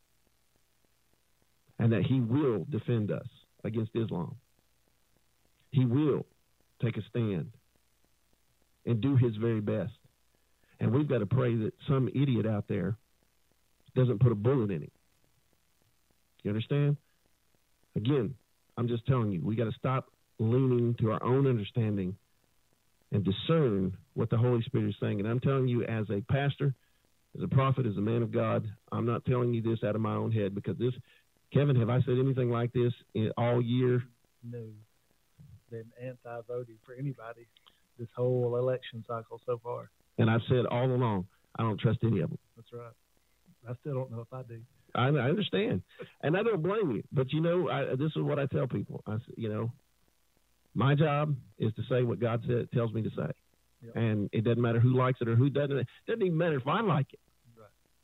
And that he will defend us against Islam. He will take a stand and do his very best. And we've got to pray that some idiot out there doesn't put a bullet in him. You understand? Again, I'm just telling you, we got to stop leaning to our own understanding and discern what the Holy Spirit is saying. And I'm telling you, as a pastor, as a prophet, as a man of God, I'm not telling you this out of my own head, because this, Kevin, have I said anything like this in, all year? No. Been anti-voting for anybody this whole election cycle so far. And I've said all along, I don't trust any of them. That's right. I still don't know if I do. I, I understand, and I don't blame you. But you know, I, this is what I tell people. I, you know, my job is to say what God said, tells me to say, yep. And it doesn't matter who likes it or who doesn't. It doesn't even matter if I like it. Right.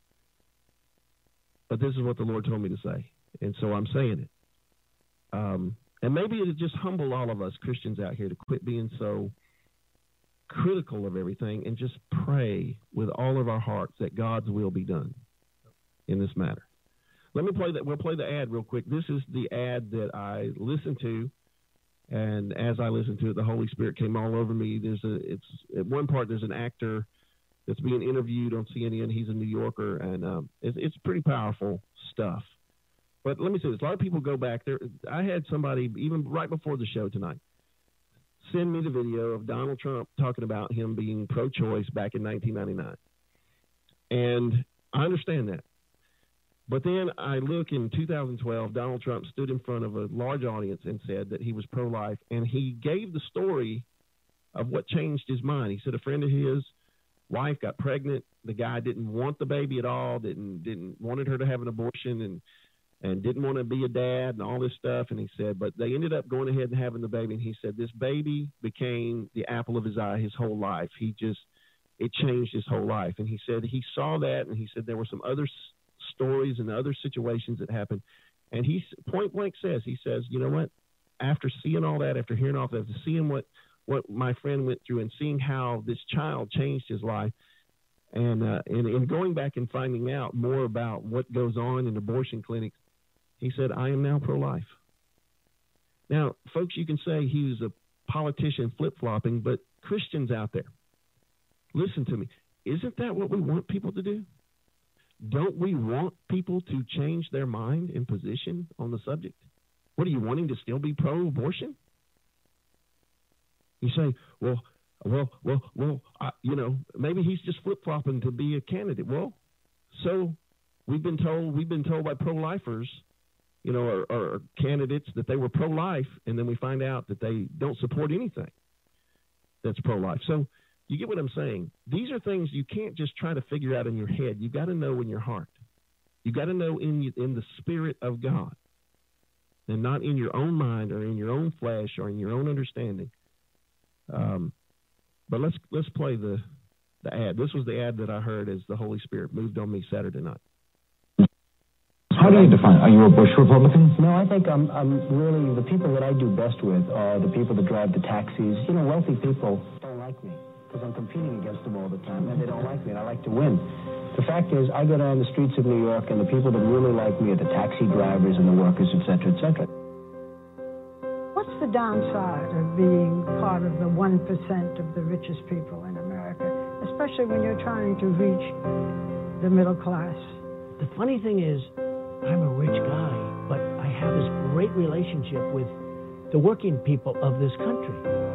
But this is what the Lord told me to say, and so I'm saying it. Um, and maybe it'll just humble all of us Christians out here to quit being so critical of everything and just pray with all of our hearts that God's will be done in this matter. Let me play that. We'll play the ad real quick. This is the ad that I listened to, and as I listened to it, the Holy Spirit came all over me. There's a, it's at one part there's an actor that's being interviewed on C N N. He's a New Yorker, and um, it's, it's pretty powerful stuff. But let me say this: a lot of people go back there. I had somebody even right before the show tonight send me the video of Donald Trump talking about him being pro-choice back in nineteen ninety-nine, and I understand that. But then I look in two thousand twelve, Donald Trump stood in front of a large audience and said that he was pro-life, and he gave the story of what changed his mind. He said a friend of his wife got pregnant. The guy didn't want the baby at all, didn't didn't wanted her to have an abortion, and and didn't want to be a dad and all this stuff. And he said, but they ended up going ahead and having the baby. And he said this baby became the apple of his eye his whole life. He just, it changed his whole life. And he said he saw that, and he said there were some other stories and other situations that happened. And he point blank says, he says, you know what, after seeing all that, after hearing all that, after seeing what, what my friend went through and seeing how this child changed his life, And uh, in, in going back and finding out more about what goes on in abortion clinics, he said, I am now pro-life. Now, folks, you can say he was a politician flip-flopping, but Christians out there, listen to me. Isn't that what we want people to do? Don't we want people to change their mind and position on the subject? What, are you wanting to still be pro-abortion? You say, well, well, well, well, I, you know, maybe he's just flip-flopping to be a candidate. Well, so we've been told, we've been told by pro-lifers, you know, or, or candidates that they were pro-life, and then we find out that they don't support anything that's pro-life. So you get what I'm saying? These are things you can't just try to figure out in your head. You got to know in your heart. You got to know in in the Spirit of God, and not in your own mind or in your own flesh or in your own understanding. Um, but let's let's play the the ad. This was the ad that I heard as the Holy Spirit moved on me Saturday night. How do you define? Are you a Bush Republican? No, I think I'm, I'm really, the people that I do best with are the people that drive the taxis. You know, wealthy people don't like me because I'm competing against them all the time, and they don't like me, and I like to win. The fact is, I go down the streets of New York, and the people that really like me are the taxi drivers and the workers, et cetera, et cetera. What's the downside of being part of the one percent of the richest people in America, especially when you're trying to reach the middle class? The funny thing is, I'm a rich guy, but I have this great relationship with the working people of this country.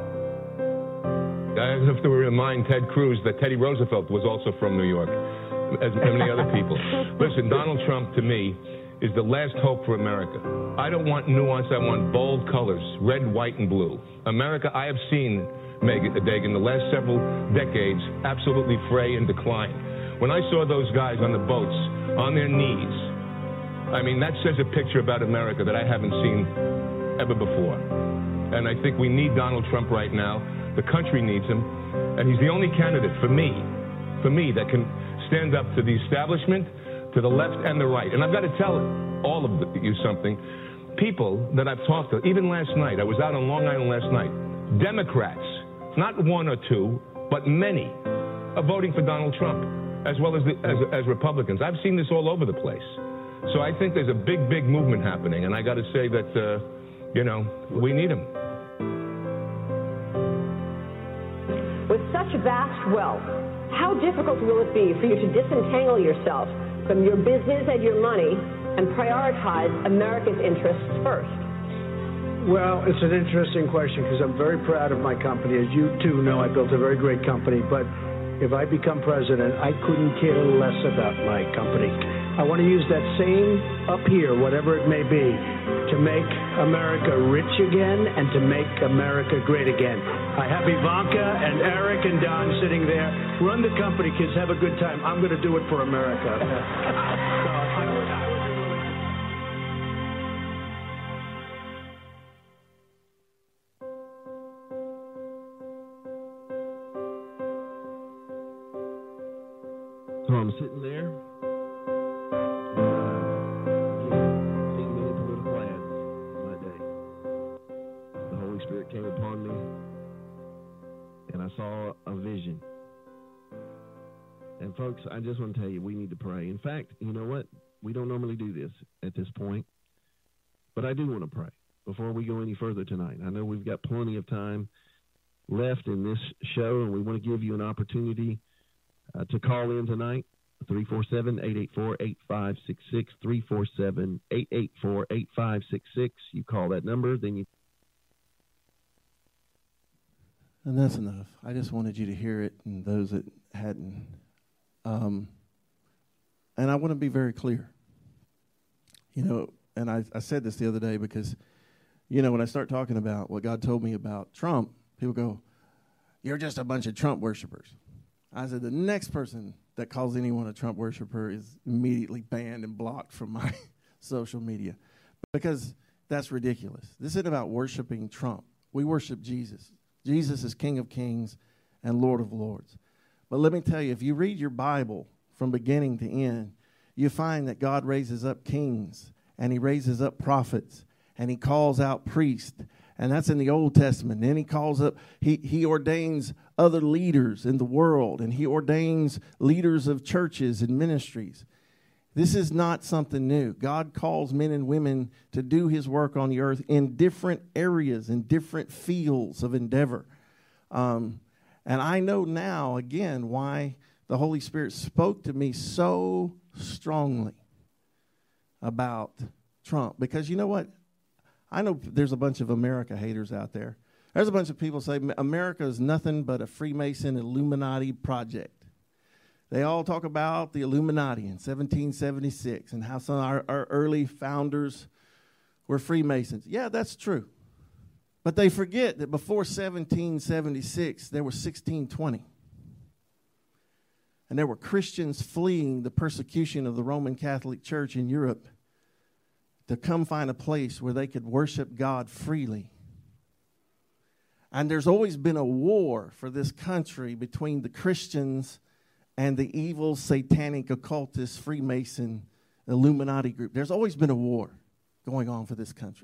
I have to remind Ted Cruz that Teddy Roosevelt was also from New York, as many other people. Listen, Donald Trump, to me, is the last hope for America. I don't want nuance. I want bold colors, red, white, and blue. America, I have seen, Megan, Dagan, the last several decades, absolutely fray and decline. When I saw those guys on the boats, on their knees, I mean, that says a picture about America that I haven't seen ever before. And I think we need Donald Trump right now. The country needs him. And he's the only candidate for me, for me, that can stand up to the establishment, to the left and the right. And I've got to tell all of you something. People that I've talked to, even last night, I was out on Long Island last night, Democrats, not one or two, but many, are voting for Donald Trump, as well as, the, as, as Republicans. I've seen this all over the place. So I think there's a big, big movement happening, and I got to say that, uh, you know, we need him. With such vast wealth, how difficult will it be for you to disentangle yourself from your business and your money and prioritize America's interests first? Well, it's an interesting question because I'm very proud of my company. As you too know, I built a very great company, but if I become president, I couldn't care less about my company. I want to use that same up here, whatever it may be, to make America rich again and to make America great again. I have Ivanka and Eric and Don sitting there. Run the company, kids. Have a good time. I'm going to do it for America. so, I would, I would So I'm sitting there. Came upon me, and I saw a vision. And folks, I just want to tell you, we need to pray. In fact, you know what? We don't normally do this at this point, but I do want to pray before we go any further tonight. I know we've got plenty of time left in this show, and we want to give you an opportunity uh, to call in tonight, three four seven, eight eight four, eight five six six, three four seven, eight eight four, eight five six six. You call that number, then you And that's enough. I just wanted you to hear it, and those that hadn't. Um, and I want to be very clear. You know, and I, I said this the other day because, you know, when I start talking about what God told me about Trump, people go, you're just a bunch of Trump worshipers. I said, the next person that calls anyone a Trump worshiper is immediately banned and blocked from my social media because that's ridiculous. This isn't about worshiping Trump. We worship Jesus. Jesus is King of Kings and Lord of Lords. But let me tell you, if you read your Bible from beginning to end, you find that God raises up kings, and he raises up prophets, and he calls out priests, And that's in the Old Testament. Then he calls up, he, he ordains other leaders in the world, and he ordains leaders of churches and ministries. This is not something new. God calls men and women to do his work on the earth in different areas, in different fields of endeavor. Um, and I know now, again, why the Holy Spirit spoke to me so strongly about Trump. Because you know what? I know there's a bunch of America haters out there. There's a bunch of people say America is nothing but a Freemason Illuminati project. They all talk about the Illuminati in seventeen seventy-six and how some of our, our early founders were Freemasons. Yeah, that's true. But they forget that before seventeen seventy-six, there was sixteen twenty. And there were Christians fleeing the persecution of the Roman Catholic Church in Europe to come find a place where they could worship God freely. And there's always been a war for this country between the Christians and the evil, satanic, occultist, Freemason, Illuminati group. There's always been a war going on for this country.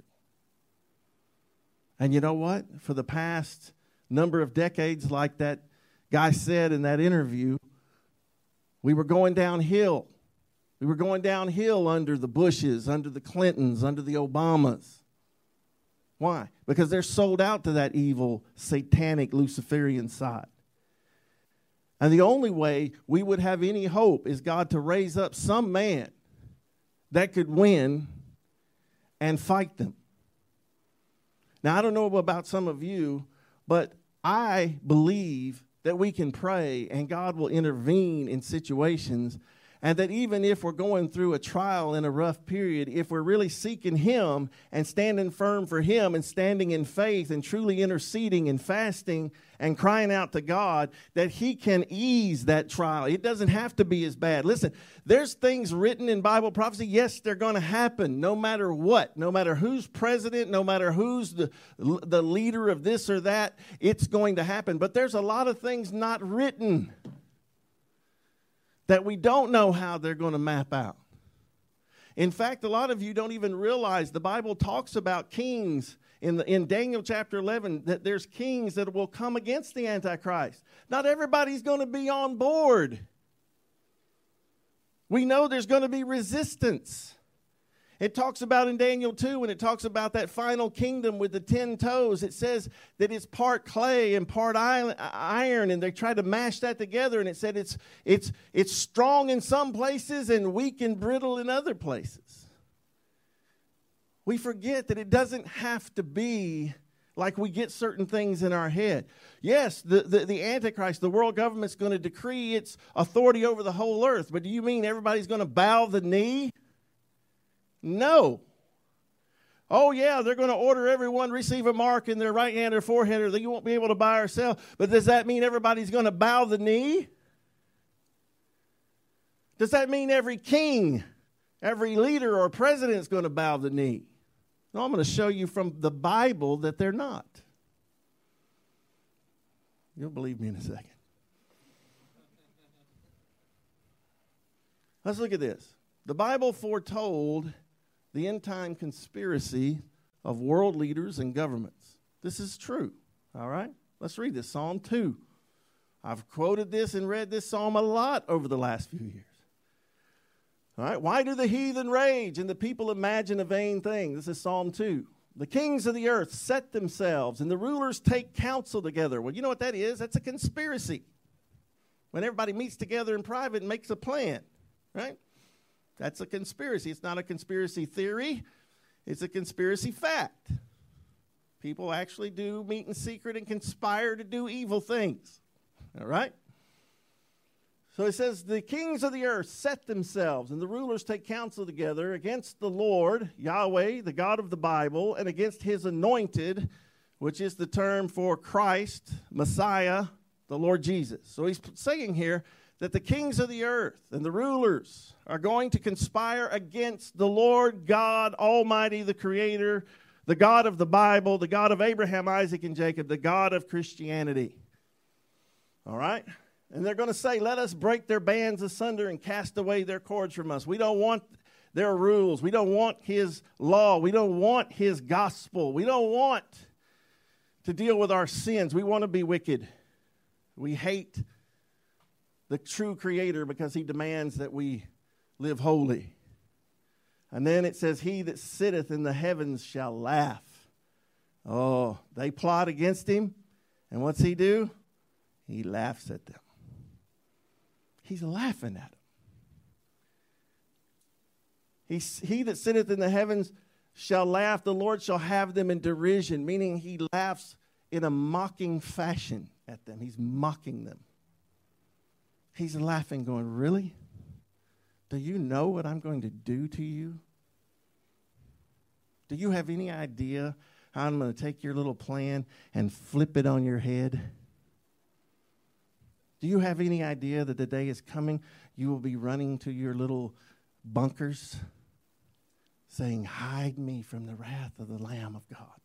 And you know what? For the past number of decades, like that guy said in that interview, we were going downhill. We were going downhill under the Bushes, under the Clintons, under the Obamas. Why? Because they're sold out to that evil, satanic, Luciferian side. And the only way we would have any hope is God to raise up some man that could win and fight them. Now, I don't know about some of you, but I believe that we can pray and God will intervene in situations, and that even if we're going through a trial in a rough period, if we're really seeking him and standing firm for him and standing in faith and truly interceding and fasting and crying out to God, that he can ease that trial. It doesn't have to be as bad. Listen, there's things written in Bible prophecy. Yes, they're going to happen no matter what, no matter who's president, no matter who's the, the leader of this or that, it's going to happen. But there's a lot of things not written that we don't know how they're going to map out. In fact, a lot of you don't even realize the Bible talks about kings in, the, in Daniel chapter eleven, that there's kings that will come against the Antichrist. Not everybody's going to be on board. We know there's going to be resistance. It talks about in Daniel two, when it talks about that final kingdom with the ten toes, it says that it's part clay and part iron, and they try to mash that together, and it said it's, it's, it's strong in some places and weak and brittle in other places. We forget that it doesn't have to be like we get certain things in our head. Yes, the, the, the Antichrist, the world government's going to decree its authority over the whole earth, but do you mean everybody's going to bow the knee? No. Oh, yeah, they're going to order everyone receive a mark in their right hand or forehead, or you won't be able to buy or sell. But does that mean everybody's going to bow the knee? Does that mean every king, every leader or president is going to bow the knee? No, I'm going to show you from the Bible that they're not. You'll believe me in a second. Let's look at this. The Bible foretold the end-time conspiracy of world leaders and governments. This is true, all right? Let's read this, Psalm two. I've quoted this and read this psalm a lot over the last few years. All right, why do the heathen rage and the people imagine a vain thing? This is Psalm two. The kings of the earth set themselves and the rulers take counsel together. Well, you know what that is? That's a conspiracy. When everybody meets together in private and makes a plan, right? That's a conspiracy. It's not a conspiracy theory. It's a conspiracy fact. People actually do meet in secret and conspire to do evil things. All right? So it says, the kings of the earth set themselves, and the rulers take counsel together against the Lord, Yahweh, the God of the Bible, and against his anointed, which is the term for Christ, Messiah, the Lord Jesus. So he's saying here that the kings of the earth and the rulers are going to conspire against the Lord God Almighty, the Creator, the God of the Bible, the God of Abraham, Isaac, and Jacob, the God of Christianity. All right? And they're going to say, let us break their bands asunder and cast away their cords from us. We don't want their rules. We don't want his law. We don't want his gospel. We don't want to deal with our sins. We want to be wicked. We hate the true Creator because He demands that we live holy. And then it says, he that sitteth in the heavens shall laugh. Oh, they plot against Him. And what's He do? He laughs at them. He's laughing at them. He, he that sitteth in the heavens shall laugh. The Lord shall have them in derision, meaning He laughs in a mocking fashion at them. He's mocking them. He's laughing, going, really? Do you know what I'm going to do to you? Do you have any idea how I'm going to take your little plan and flip it on your head? Do you have any idea that the day is coming you will be running to your little bunkers saying, hide me from the wrath of the Lamb of God?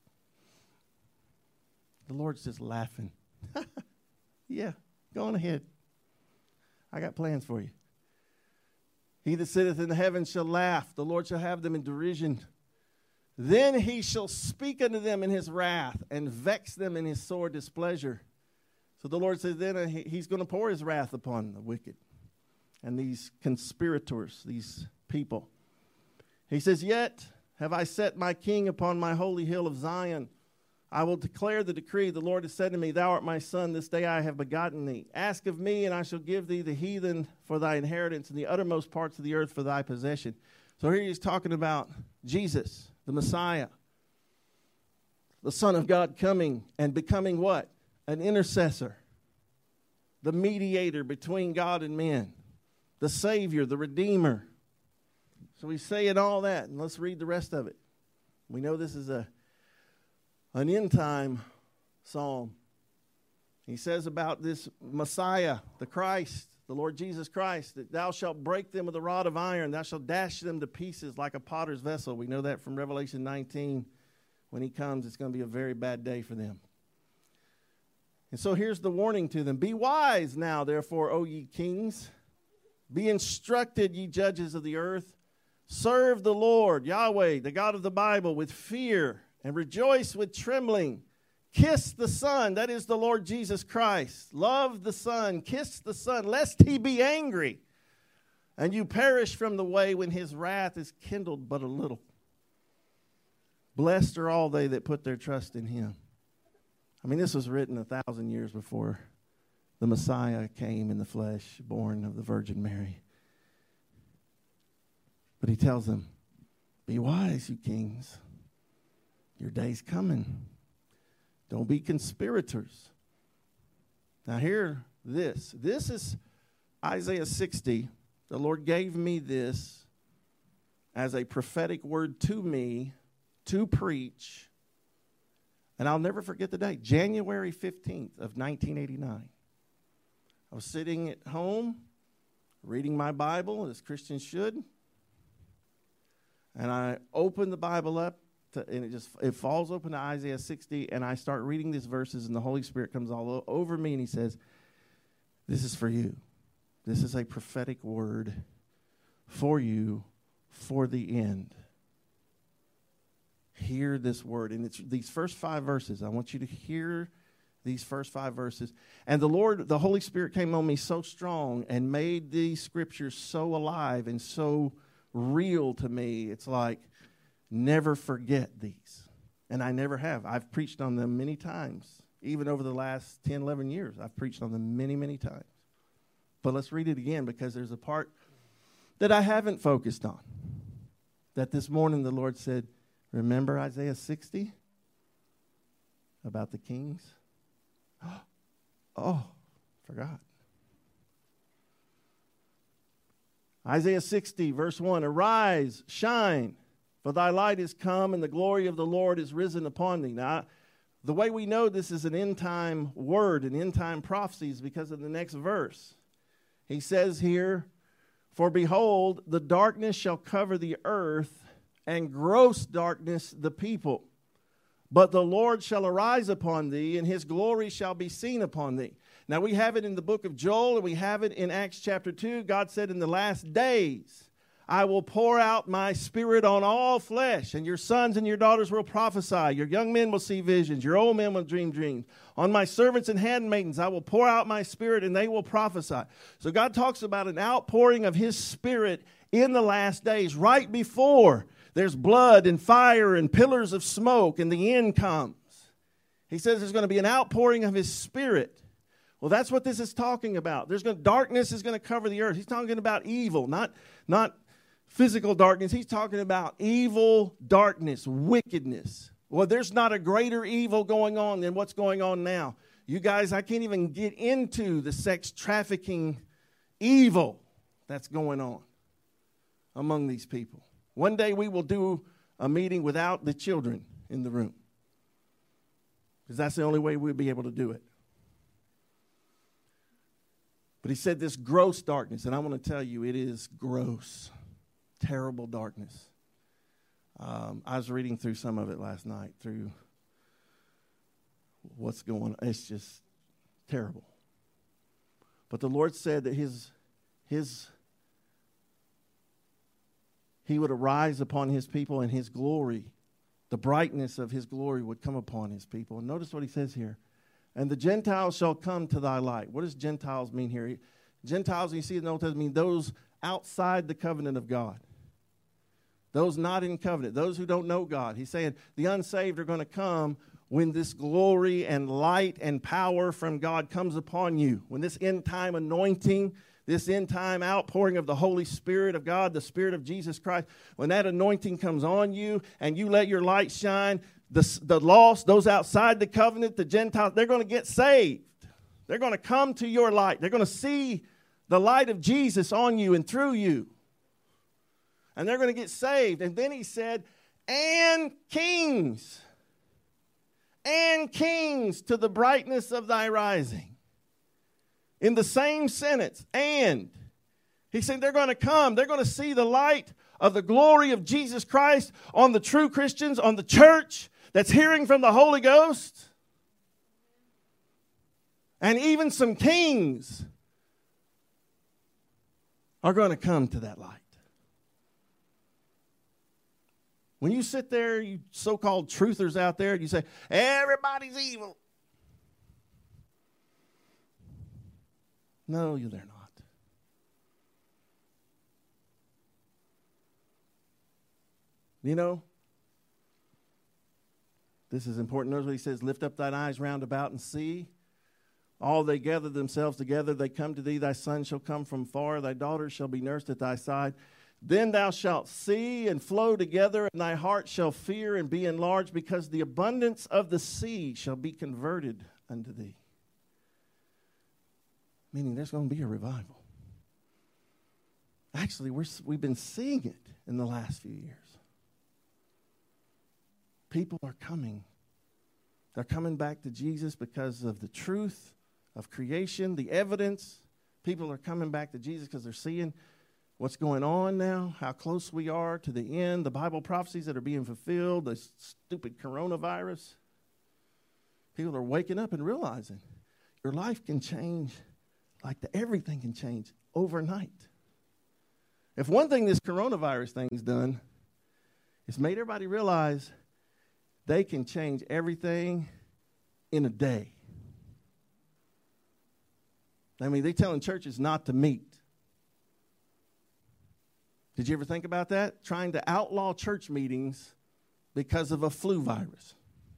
The Lord's just laughing. Yeah, go on ahead. I got plans for you. He that sitteth in the heavens shall laugh. The Lord shall have them in derision. Then He shall speak unto them in His wrath and vex them in His sore displeasure. So the Lord says then He's going to pour His wrath upon the wicked and these conspirators, these people. He says, yet have I set my king upon my holy hill of Zion. I will declare the decree. The Lord has said to me, thou art my son. This day I have begotten thee. Ask of me, and I shall give thee the heathen for thy inheritance and the uttermost parts of the earth for thy possession. So here He's talking about Jesus, the Messiah, the Son of God coming and becoming what? An intercessor, the mediator between God and men, the Savior, the Redeemer. So we say it all that, and let's read the rest of it. We know this is a an end-time psalm. He says about this Messiah, the Christ, the Lord Jesus Christ, that thou shalt break them with a rod of iron, thou shalt dash them to pieces like a potter's vessel. We know that from Revelation nineteen. When He comes, it's going to be a very bad day for them. And so here's the warning to them. Be wise now, therefore, O ye kings. Be instructed, ye judges of the earth. Serve the Lord, Yahweh, the God of the Bible, with fear, and rejoice with trembling. Kiss the Son, that is the Lord Jesus Christ. Love the Son, kiss the Son, lest He be angry, and you perish from the way when His wrath is kindled but a little. Blessed are all they that put their trust in Him. I mean, this was written a thousand years before the Messiah came in the flesh, born of the Virgin Mary. But He tells them, be wise, you kings. Your day's coming. Don't be conspirators. Now hear this. This is Isaiah sixty. The Lord gave me this as a prophetic word to me to preach. And I'll never forget the date, January fifteenth of nineteen eighty-nine. I was sitting at home reading my Bible, as Christians should. And I opened the Bible up, to, and it just it falls open to Isaiah sixty, and I start reading these verses, and the Holy Spirit comes all o- over me, and He says, this is for you. This is a prophetic word for you for the end. Hear this word. And it's these first five verses. I want you to hear these first five verses. And the Lord, the Holy Spirit came on me so strong and made these scriptures so alive and so real to me. It's like, never forget these. And I never have. I've preached on them many times. Even over the last ten, eleven years, I've preached on them many, many times. But let's read it again, because there's a part that I haven't focused on. That this morning the Lord said, remember Isaiah sixty? About the kings? Oh, forgot. Isaiah sixty, verse one, arise, shine, for thy light is come, and the glory of the Lord is risen upon thee. Now, the way we know this is an end-time word, an end-time prophecy, is because of the next verse. He says here, for behold, the darkness shall cover the earth, and gross darkness the people. But the Lord shall arise upon thee, and His glory shall be seen upon thee. Now, we have it in the book of Joel, and we have it in Acts chapter two. God said, in the last days, I will pour out my Spirit on all flesh, and your sons and your daughters will prophesy. Your young men will see visions. Your old men will dream dreams. On my servants and handmaidens I will pour out my Spirit, and they will prophesy. So God talks about an outpouring of His Spirit in the last days, right before there's blood and fire and pillars of smoke, and the end comes. He says there's going to be an outpouring of His Spirit. Well, that's what this is talking about. There's going to, darkness is going to cover the earth. He's talking about evil, not, not physical darkness. He's talking about evil darkness, wickedness. Well, there's not a greater evil going on than what's going on now. You guys, I can't even get into the sex trafficking evil that's going on among these people. One day we will do a meeting without the children in the room, because that's the only way we'll be able to do it. But he said this gross darkness, and I want to tell you, it is gross, terrible darkness. Um, I was reading through some of it last night, through what's going on. It's just terrible. But the Lord said that his, his, He would arise upon His people, and His glory, the brightness of His glory would come upon His people. And notice what He says here. And the Gentiles shall come to thy light. What does Gentiles mean here? Gentiles, you see in the Old Testament, mean those outside the covenant of God. Those not in covenant. Those who don't know God. He's saying the unsaved are going to come when this glory and light and power from God comes upon you. When this end time anointing, this end time outpouring of the Holy Spirit of God, the Spirit of Jesus Christ, when that anointing comes on you and you let your light shine, The, the lost, those outside the covenant, the Gentiles, they're going to get saved. They're going to come to your light. They're going to see the light of Jesus on you and through you. And they're going to get saved. And then he said, and kings, and kings to the brightness of thy rising. In the same sentence, and. He said they're going to come. They're going to see the light of the glory of Jesus Christ on the true Christians, on the church that's hearing from the Holy Ghost. And even some kings are going to come to that light. When you sit there, you so-called truthers out there, you say, everybody's evil. No, they're not. You know, this is important. Notice what he says, lift up thine eyes round about and see. All they gather themselves together, they come to thee. Thy son shall come from far, thy daughter shall be nursed at thy side. Then thou shalt see and flow together, and thy heart shall fear and be enlarged, because the abundance of the sea shall be converted unto thee. Meaning there's going to be a revival. Actually, we're, we've been seeing it in the last few years. People are coming. They're coming back to Jesus because of the truth of creation, the evidence. People are coming back to Jesus because they're seeing what's going on now, how close we are to the end, the Bible prophecies that are being fulfilled, the stupid coronavirus. People are waking up and realizing your life can change, like the, everything can change overnight. If one thing this coronavirus thing's done, it's made everybody realize they can change everything in a day. I mean, they're telling churches not to meet. Did you ever think about that? Trying to outlaw church meetings because of a flu virus.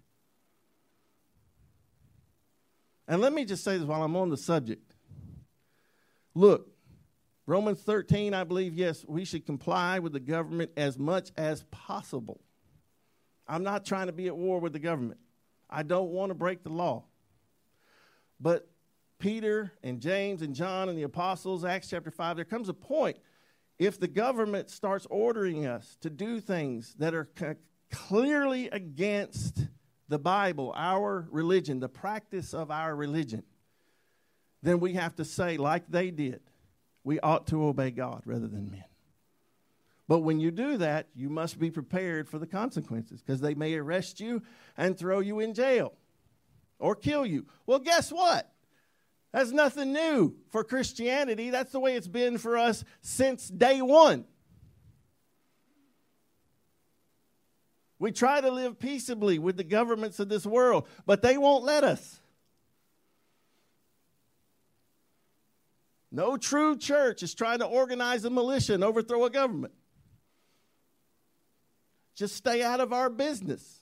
And let me just say this while I'm on the subject. Look, Romans thirteen, I believe, yes, we should comply with the government as much as possible. I'm not trying to be at war with the government. I don't want to break the law. But Peter and James and John and the apostles, Acts chapter five, there comes a point, if the government starts ordering us to do things that are c- clearly against the Bible, our religion, the practice of our religion, then we have to say, like they did, we ought to obey God rather than men. But when you do that, you must be prepared for the consequences, because they may arrest you and throw you in jail or kill you. Well, guess what? That's nothing new for Christianity. That's the way it's been for us since day one. We try to live peaceably with the governments of this world, but they won't let us. No true church is trying to organize a militia and overthrow a government. Just stay out of our business.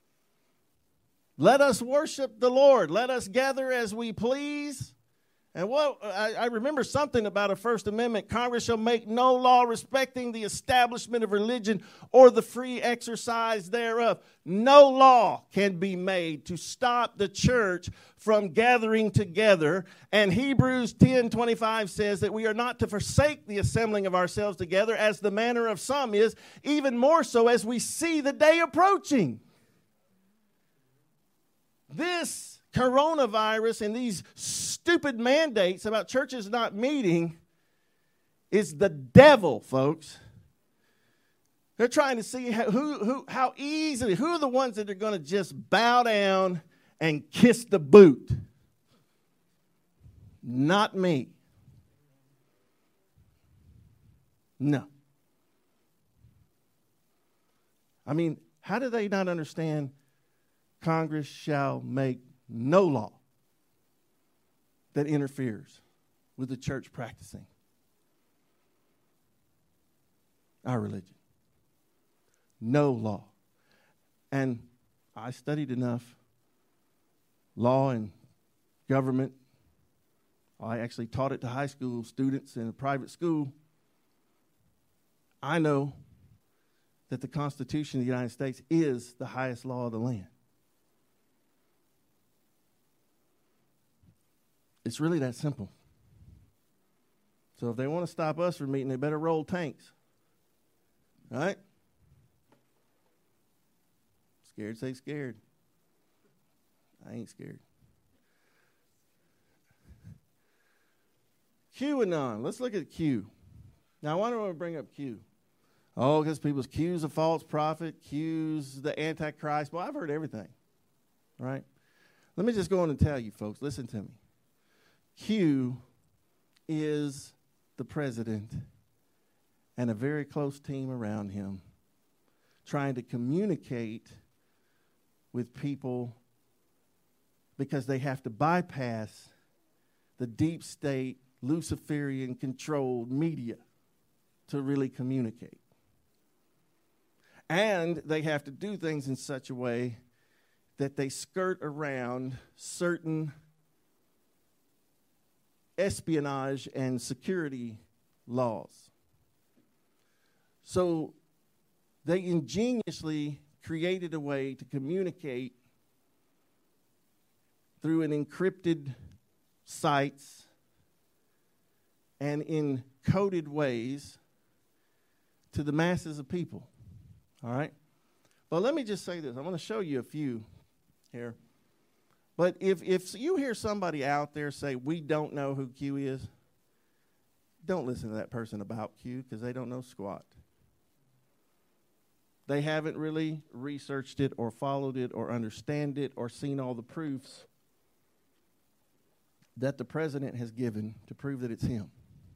Let us worship the Lord. Let us gather as we please. And what I, I remember something about a First Amendment. Congress shall make no law respecting the establishment of religion or the free exercise thereof. No law can be made to stop the church from gathering together. And Hebrews ten twenty-five says that we are not to forsake the assembling of ourselves together as the manner of some is, even more so as we see the day approaching. This coronavirus and these stupid mandates about churches not meeting is the devil, folks. They're trying to see how, who, who, how easily, who are the ones that are going to just bow down and kiss the boot? Not me. No. I mean, how do they not understand Congress shall make no law that interferes with the church practicing our religion? No law. And I studied enough law and government. I actually taught it to high school students in a private school. I know that the Constitution of the United States is the highest law of the land. It's really that simple. So if they want to stop us from meeting, they better roll tanks. Right? Scared, say scared. I ain't scared. QAnon. Let's look at Q. Now, why do I bring up Q? Oh, because people accuse a false prophet, accuse the Antichrist. Well, I've heard everything. Right? Let me just go on and tell you, folks. Listen to me. Q is the president and a very close team around him trying to communicate with people because they have to bypass the deep state, Luciferian controlled media to really communicate. And they have to do things in such a way that they skirt around certain espionage and security laws. So they ingeniously created a way to communicate through an encrypted sites and in coded ways to the masses of people. All right? But let me just say this. I'm going to show you a few here. But if, if you hear somebody out there say, we don't know who Q is, don't listen to that person about Q because they don't know squat. They haven't really researched it or followed it or understand it or seen all the proofs that the president has given to prove that it's him.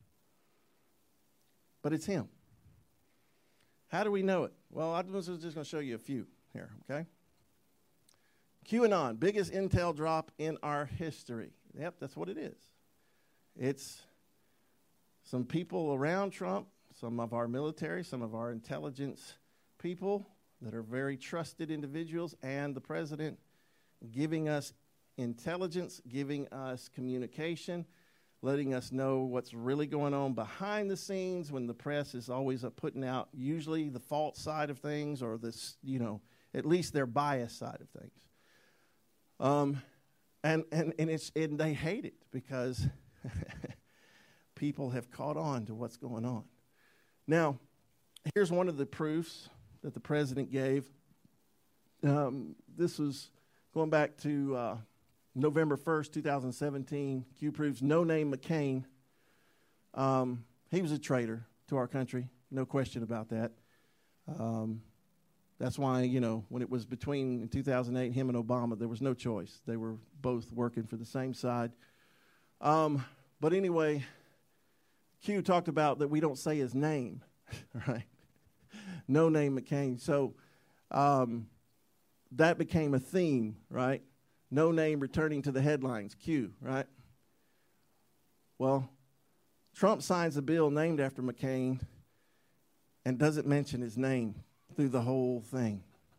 But it's him. How do we know it? Well, I was just going to show you a few here, okay? QAnon, biggest intel drop in our history. Yep, that's what it is. It's some people around Trump, some of our military, some of our intelligence people that are very trusted individuals, and the president giving us intelligence, giving us communication, letting us know what's really going on behind the scenes when the press is always uh, putting out usually the false side of things or this, you know, at least their biased side of things. Um, and, and, and, it's, and they hate it because people have caught on to what's going on. Now, here's one of the proofs that the president gave. Um, this was going back to uh, November first, two thousand seventeen. Q proves No Name McCain. Um, he was a traitor to our country, no question about that. Um, that's why, you know, when it was between in two thousand eight, him and Obama, there was no choice. They were both working for the same side. Um, but anyway, Q talked about that we don't say his name, right? No Name McCain. So um, that became a theme, right? No name returning to the headlines, Q, right? Well, Trump signs a bill named after McCain and doesn't mention his name through the whole thing.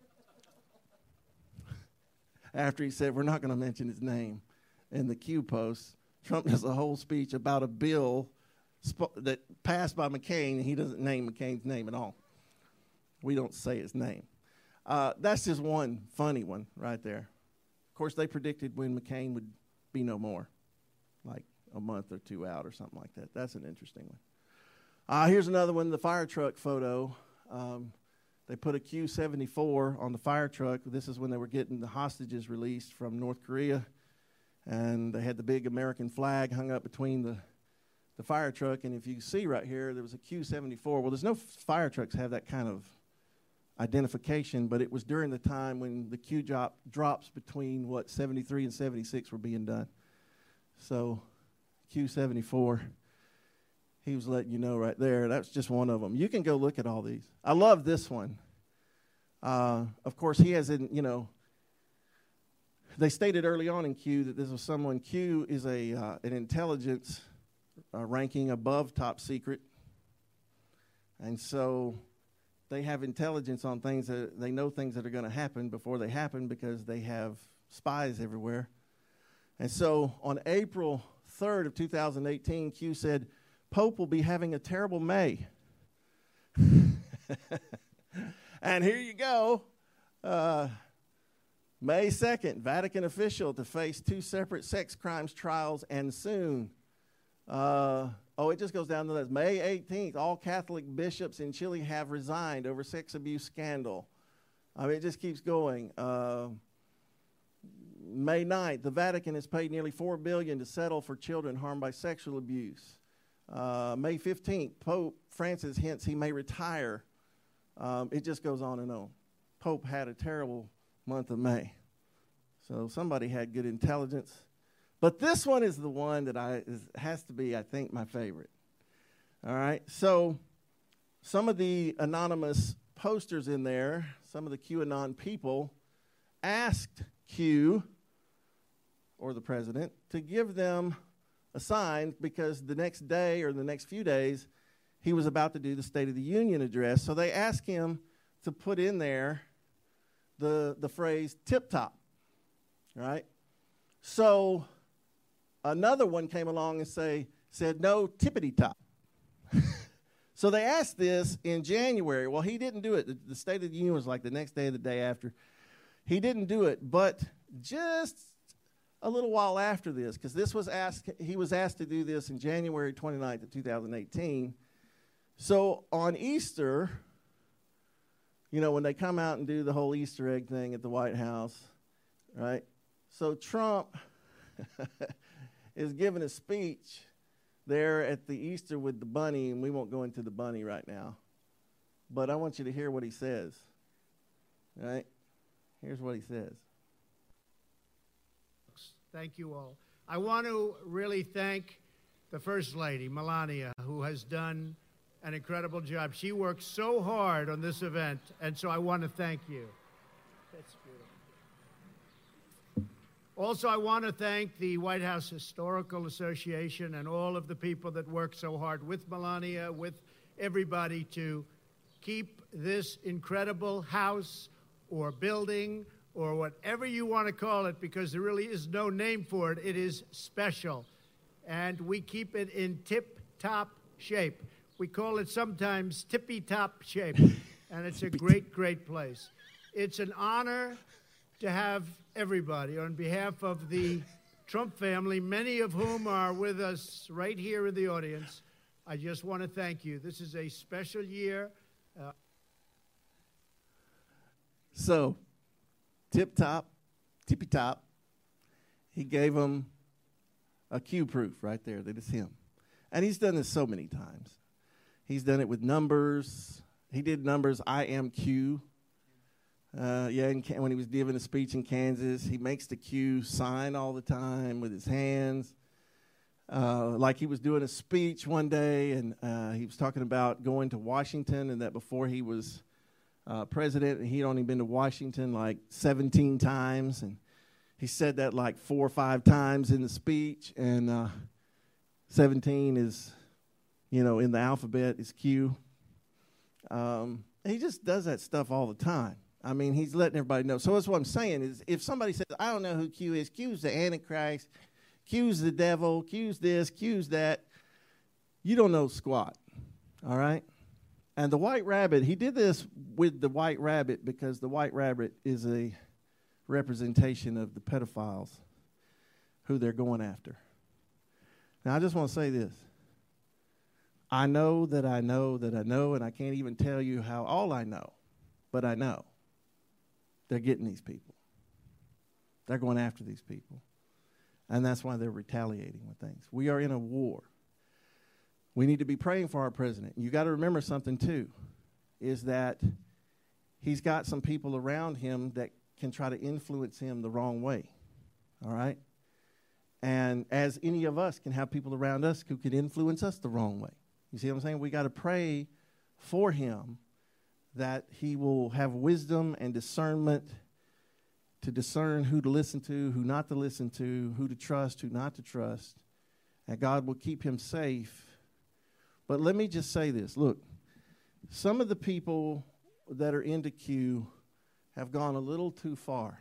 After he said, we're not going to mention his name in the Q post, Trump does a whole speech about a bill sp- that passed by McCain, and he doesn't name McCain's name at all. We don't say his name. Uh, that's just one funny one right there. Of course, they predicted when McCain would be no more, like a month or two out or something like that. That's an interesting one. Uh, here's another one, the fire truck photo. Um, they put a Q seventy-four on the fire truck. This is when they were getting the hostages released from North Korea. And they had the big American flag hung up between the, the fire truck. And if you see right here, there was a Q seventy-four. Well, there's no f- fire trucks have that kind of identification, but it was during the time when the Q drop, drops between, what, seventy-three and seventy-six were being done. So Q seventy-four, he was letting you know right there. That's just one of them. You can go look at all these. I love this one. Uh, of course, he has, in, you know, they stated early on in Q that this was someone, Q is a uh, an intelligence uh, ranking above top secret. And so they have intelligence on things that they know things that are going to happen before they happen because they have spies everywhere. And so on April third of two thousand eighteen, Q said, Pope will be having a terrible May. And here you go. Uh, May second, Vatican official to face two separate sex crimes trials and soon. Uh, oh, it just goes down to this. May eighteenth, all Catholic bishops in Chile have resigned over sex abuse scandal. I mean, it just keeps going. Uh, May ninth, the Vatican has paid nearly four billion dollars to settle for children harmed by sexual abuse. Uh, May fifteenth, Pope Francis hints he may retire. Um, it just goes on and on. Pope had a terrible month of May. So somebody had good intelligence. But this one is the one that I is, has to be, I think, my favorite. All right. So some of the anonymous posters in there, some of the QAnon people asked Q, or the president, to give them a sign because the next day or the next few days, he was about to do the State of the Union address. So they asked him to put in there the, the phrase tip-top, right? So another one came along and say said, no, tippity-top. So they asked this in January. Well, he didn't do it. The, the State of the Union was like the next day or the day after. He didn't do it, but just a little while after this, because this was asked, he was asked to do this in January twenty-ninth of two thousand eighteen. So on Easter, you know, when they come out and do the whole Easter egg thing at the White House, right? So Trump is giving a speech there at the Easter with the bunny, and we won't go into the bunny right now. But I want you to hear what he says, right? Here's what he says. Thank you all. I want to really thank the First Lady, Melania, who has done an incredible job. She worked so hard on this event, and so I want to thank you. That's beautiful. Also, I want to thank the White House Historical Association and all of the people that worked so hard with Melania, with everybody to keep this incredible house or building or whatever you want to call it, because there really is no name for it. It is special. And we keep it in tip-top shape. We call it sometimes tippy-top shape. And it's a great, great place. It's an honor to have everybody on behalf of the Trump family, many of whom are with us right here in the audience. I just want to thank you. This is a special year. Uh, so, tip-top, tippy-top, he gave them a Q proof right there that it's him. And he's done this so many times. He's done it with numbers. He did numbers, I am Q. Uh, yeah, in, when he was giving a speech in Kansas, he makes the Q sign all the time with his hands. Uh, like he was doing a speech one day, and uh, he was talking about going to Washington, and that before he was uh, president, and he'd only been to Washington like seventeen times, and he said that like four or five times in the speech, and uh, seventeen is, you know, in the alphabet is Q. Um, he just does that stuff all the time. I mean, he's letting everybody know. So that's what I'm saying is if somebody says, I don't know who Q is, Q's the Antichrist, Q's the devil, Q's this, Q's that, you don't know squat, all right? And the white rabbit, he did this with the white rabbit because the white rabbit is a representation of the pedophiles who they're going after. Now, I just want to say this. I know that I know that I know, and I can't even tell you how all I know, but I know. They're getting these people. They're going after these people. And that's why they're retaliating with things. We are in a war. We need to be praying for our president. You got to remember something, too, is that he's got some people around him that can try to influence him the wrong way. All right? And as any of us can have people around us who could influence us the wrong way. You see what I'm saying? We got to pray for him that he will have wisdom and discernment to discern who to listen to, who not to listen to, who to trust, who not to trust. And God will keep him safe. But let me just say this. Look, some of the people that are into Q have gone a little too far.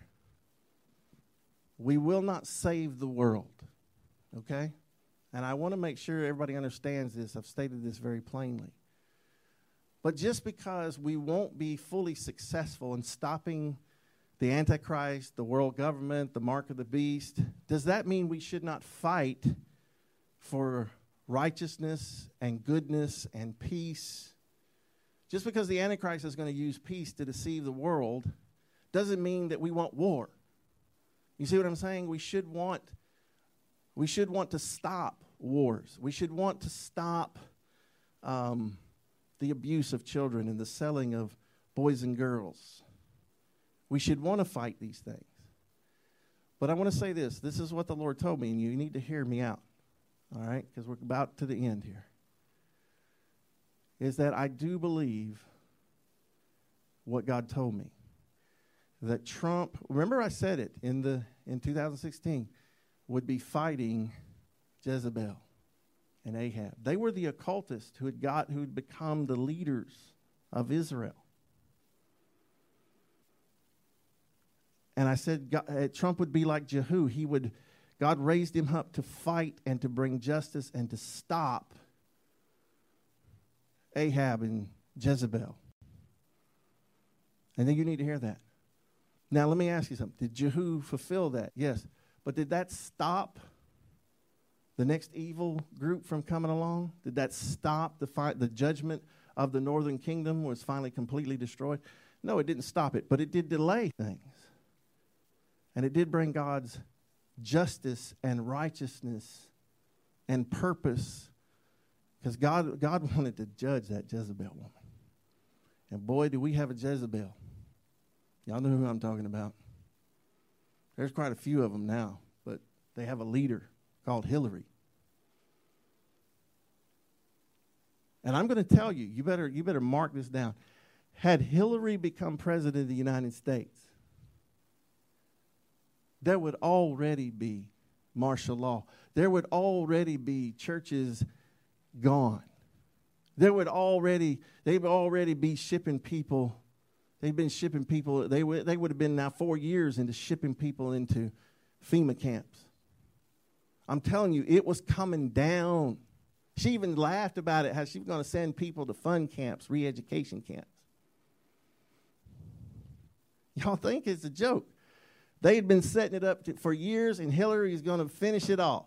We will not save the world, okay? And I want to make sure everybody understands this. I've stated this very plainly. But just because we won't be fully successful in stopping the Antichrist, the world government, the mark of the beast, does that mean we should not fight for righteousness and goodness and peace? Just because the Antichrist is going to use peace to deceive the world doesn't mean that we want war. You see what I'm saying? We should want, we should want to stop wars. We should want to stop um, the abuse of children and the selling of boys and girls. We should want to fight these things. But I want to say this. This is what the Lord told me, and you need to hear me out, all right, because we're about to the end here, is that I do believe what God told me, that Trump, remember I said it in the in two thousand sixteen, would be fighting Jezebel and Ahab. They were the occultists who had got who had become the leaders of Israel. And I said God, uh, Trump would be like Jehu. He would, God raised him up to fight and to bring justice and to stop Ahab and Jezebel. And then you need to hear that. Now, let me ask you something. Did Jehu fulfill that? Yes. But did that stop the next evil group from coming along? Did that stop the fight? The judgment of the northern kingdom was finally completely destroyed? No, it didn't stop it, but it did delay things. And it did bring God's justice and righteousness and purpose, because God, God wanted to judge that Jezebel woman. And boy, do we have a Jezebel. Y'all know who I'm talking about. There's quite a few of them now, but they have a leader called Hillary. And I'm going to tell you, you better, you better mark this down. Had Hillary become president of the United States, there would already be martial law. There would already be churches gone. There would already, they would already be shipping people. They've been shipping people. They would, they would have been now four years into shipping people into FEMA camps. I'm telling you, it was coming down. She even laughed about it, how she was going to send people to fun camps, re-education camps. Y'all think it's a joke. They had been setting it up to, for years, and Hillary is going to finish it off.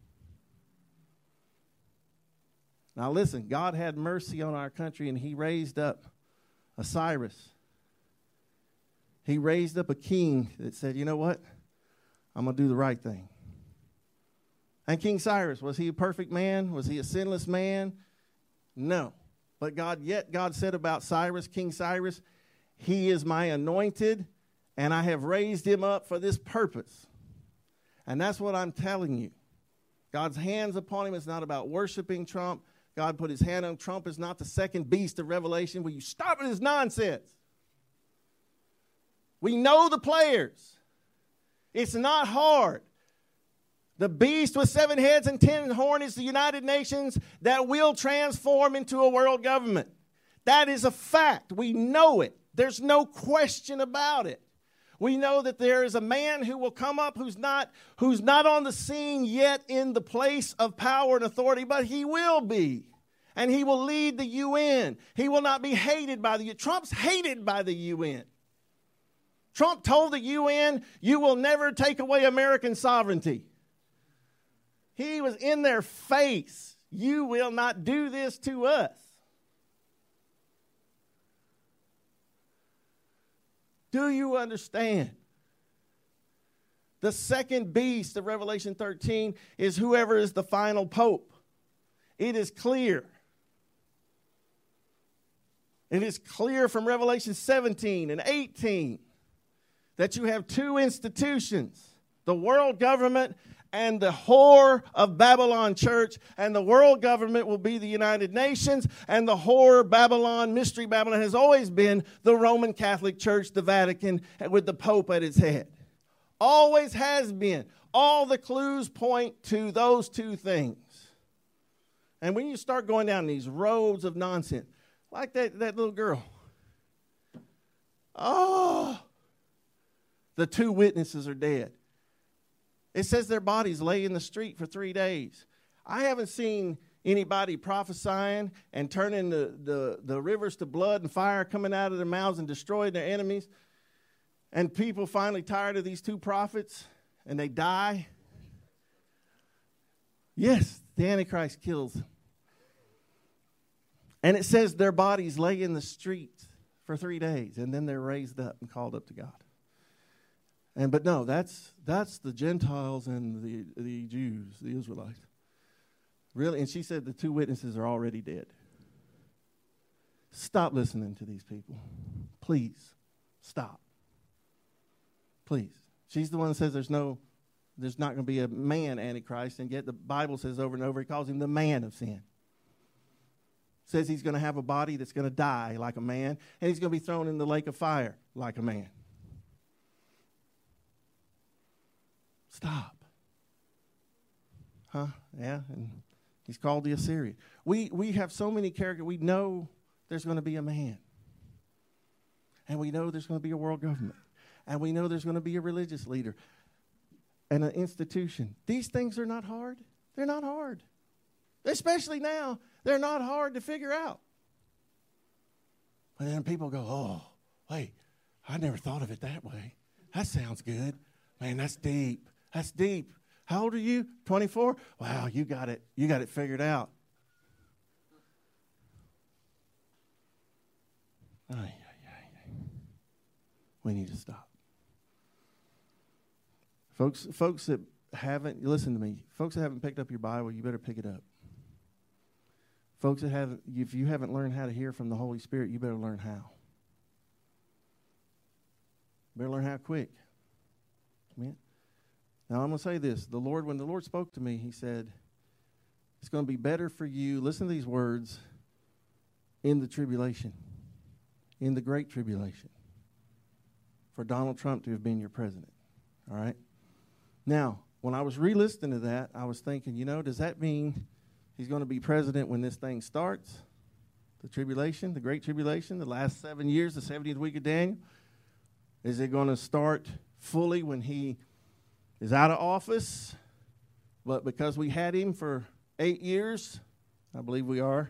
Now listen, God had mercy on our country, and he raised up a Cyrus. He raised up a king that said, you know what? I'm going to do the right thing. And King Cyrus, was he a perfect man? Was he a sinless man? No. But God, yet God said about Cyrus, King Cyrus, he is my anointed, and I have raised him up for this purpose. And that's what I'm telling you. God's hands upon him. It's not about worshiping Trump. God put his hand on Trump. Is not the second beast of Revelation. Will you stop with this nonsense? We know the players. It's not hard. The beast with seven heads and ten horns is the United Nations that will transform into a world government. That is a fact. We know it. There's no question about it. We know that there is a man who will come up who's not, who's not on the scene yet in the place of power and authority, but he will be. And he will lead the U N. He will not be hated by the U N. Trump's hated by the U N. Trump told the U N, you will never take away American sovereignty. He was in their face. You will not do this to us. Do you understand? The second beast of Revelation thirteen is whoever is the final pope. It is clear. It is clear from Revelation seventeen and eighteen that you have two institutions, the world government and the whore of Babylon church, and the world government will be the United Nations, and the whore Babylon, Mystery Babylon, has always been the Roman Catholic Church, the Vatican, with the Pope at its head. Always has been. All the clues point to those two things. And when you start going down these roads of nonsense, like that, that little girl, oh, the two witnesses are dead. It says their bodies lay in the street for three days. I haven't seen anybody prophesying and turning the, the, the rivers to blood and fire coming out of their mouths and destroying their enemies. And people finally tired of these two prophets and they die. Yes, the Antichrist kills them. And it says their bodies lay in the streets for three days and then they're raised up and called up to God. And but no, that's that's the Gentiles and the the Jews, the Israelites. Really, and she said the two witnesses are already dead. Stop listening to these people. Please. Stop. Please. She's the one that says there's no there's not going to be a man Antichrist, and yet the Bible says over and over he calls him the man of sin. Says he's going to have a body that's going to die like a man, and he's going to be thrown in the lake of fire like a man. Stop. Huh? Yeah, and he's called the Assyrian. We we have so many characters. We know there's going to be a man. And we know there's going to be a world government. And we know there's going to be a religious leader and an institution. These things are not hard. They're not hard. Especially now, they're not hard to figure out. And then people go, oh, wait, I never thought of it that way. That sounds good. Man, that's deep. That's deep. How old are you? twenty-four? Wow, you got it. You got it figured out. Ay, ay, ay. We need to stop. Folks, folks that haven't, listen to me. Folks that haven't picked up your Bible, you better pick it up. Folks that haven't, if you haven't learned how to hear from the Holy Spirit, you better learn how. Better learn how quick. Amen. Now, I'm going to say this. The Lord, when the Lord spoke to me, he said, it's going to be better for you, listen to these words, in the tribulation, in the great tribulation, for Donald Trump to have been your president. All right? Now, when I was re-listening to that, I was thinking, you know, does that mean he's going to be president when this thing starts? The tribulation, the great tribulation, the last seven years, the seventieth week of Daniel? Is it going to start fully when he is out of office, but because we had him for eight years, I believe we are,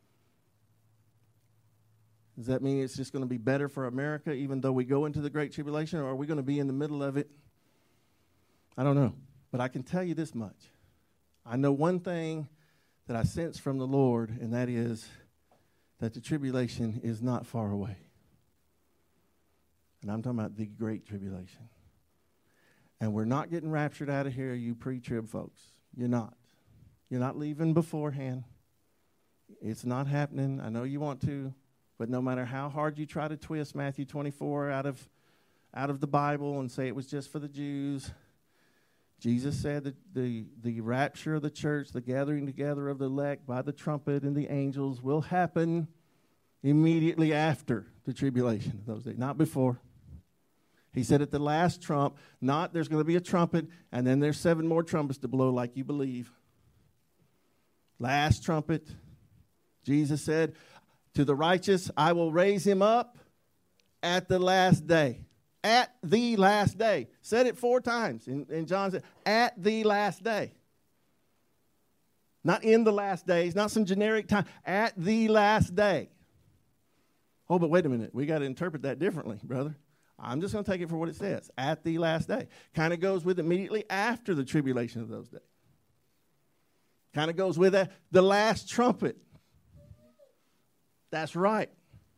does that mean it's just going to be better for America even though we go into the Great Tribulation, or are we going to be in the middle of it? I don't know, but I can tell you this much. I know one thing that I sense from the Lord, and that is that the tribulation is not far away. And I'm talking about the Great Tribulation. And we're not getting raptured out of here, you pre-trib folks. You're not. You're not leaving beforehand. It's not happening. I know you want to, but no matter how hard you try to twist Matthew twenty-four out of, out of the Bible and say it was just for the Jews, Jesus said that the, the rapture of the church, the gathering together of the elect by the trumpet and the angels will happen immediately after the tribulation of those days, not before. He said at the last trump, not there's going to be a trumpet, and then there's seven more trumpets to blow like you believe. Last trumpet, Jesus said, to the righteous, I will raise him up at the last day. At the last day. Said it four times. And, and John said, at the last day. Not in the last days, not some generic time. At the last day. Oh, but wait a minute. We got to interpret that differently, brother. I'm just going to take it for what it says. At the last day. Kind of goes with immediately after the tribulation of those days. Kind of goes with that, the last trumpet. That's right.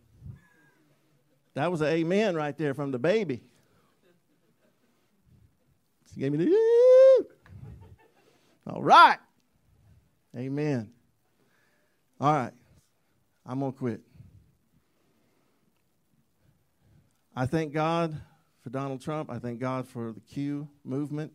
That was an amen right there from the baby. She gave me the, Woo! All right. Amen. All right. I'm going to quit. I thank God for Donald Trump. I thank God for the Q movement.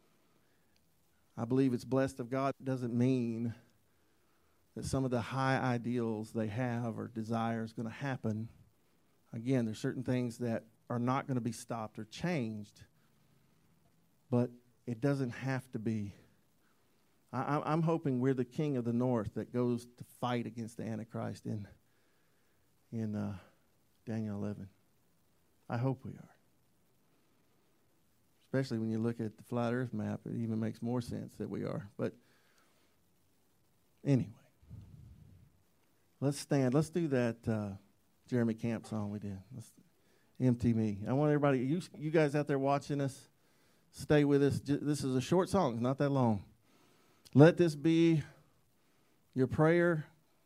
I believe it's blessed of God. It doesn't mean that some of the high ideals they have or desire is going to happen. Again, there's certain things that are not going to be stopped or changed, but it doesn't have to be. I, I'm hoping we're the king of the north that goes to fight against the Antichrist in, in uh, Daniel eleven. I hope we are. Especially when you look at the flat earth map, it even makes more sense that we are. But anyway, let's stand. Let's do that uh, Jeremy Camp song we did. Let's Empty Me. I want everybody, you, you guys out there watching us, stay with us. J- this is a short song. It's not that long. Let this be your prayer.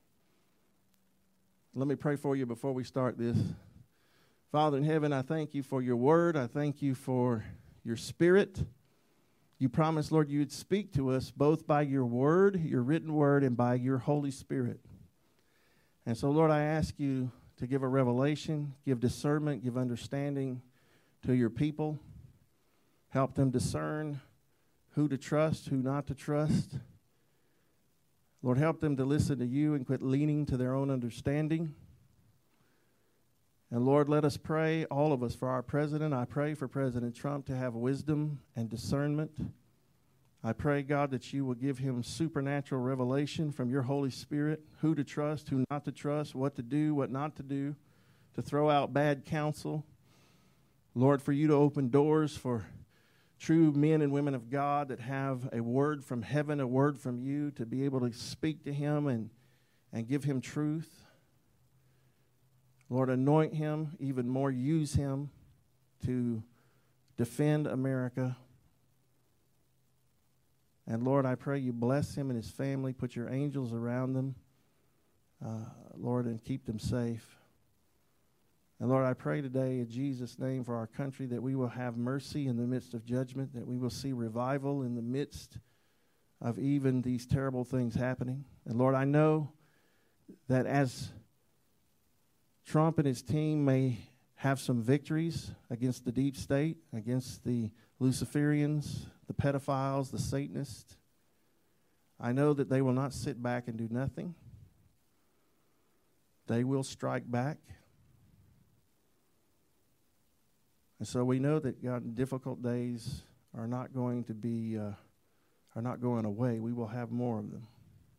Let me pray for you before we start this. Father in heaven, I thank you for your word. I thank you for your spirit. You promised, Lord, you would speak to us both by your word, your written word, and by your Holy Spirit. And so, Lord, I ask you to give a revelation, give discernment, give understanding to your people. Help them discern who to trust, who not to trust. Lord, help them to listen to you and quit leaning to their own understanding. And Lord, let us pray, all of us, for our president. I pray for President Trump to have wisdom and discernment. I pray, God, that you will give him supernatural revelation from your Holy Spirit, who to trust, who not to trust, what to do, what not to do, to throw out bad counsel. Lord, for you to open doors for true men and women of God that have a word from heaven, a word from you, to be able to speak to him and, and give him truth. Lord, anoint him even more. Use him to defend America. And Lord, I pray you bless him and his family. Put your angels around them, uh, Lord, and keep them safe. And Lord, I pray today in Jesus' name for our country that we will have mercy in the midst of judgment, that we will see revival in the midst of even these terrible things happening. And Lord, I know that as Trump and his team may have some victories against the deep state, against the Luciferians, the pedophiles, the Satanists, I know that they will not sit back and do nothing. They will strike back. And so we know that, God, difficult days are not going to be, uh, are not going away. We will have more of them.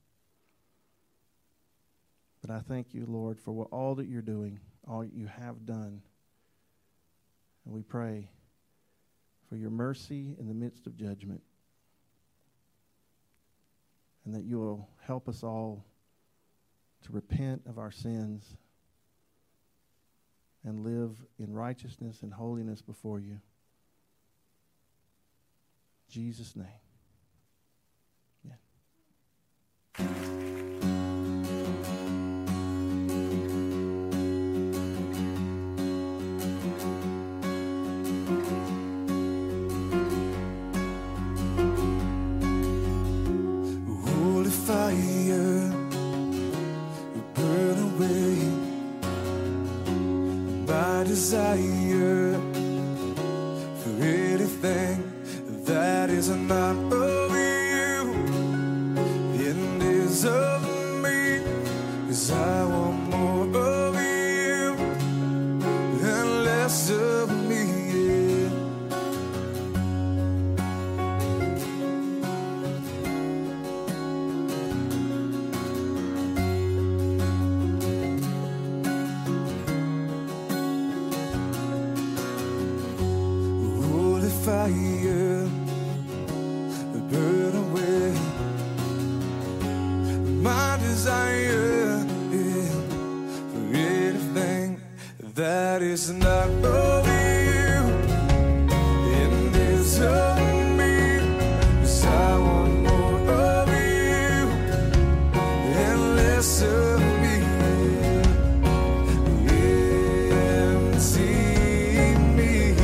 But I thank you, Lord, for what, all that you're doing, all you have done. And we pray for your mercy in the midst of judgment. And that you will help us all to repent of our sins and live in righteousness and holiness before you. In Jesus' name. Yeah. Fire burn away my desire for anything that is not of you and is of me, 'cause I want more of you and less of me, yeah. fire burn away my desire, yeah, for anything that is not of you and is of me, 'cause I want more of you and less of me. Empty me,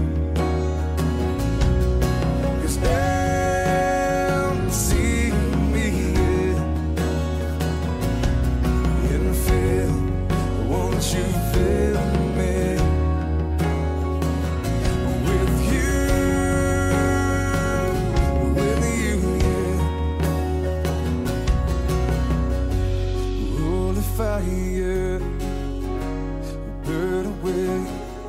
'cause empty me, yeah, and fill, won't you fill me with you, with you, yeah. Holy fire burn away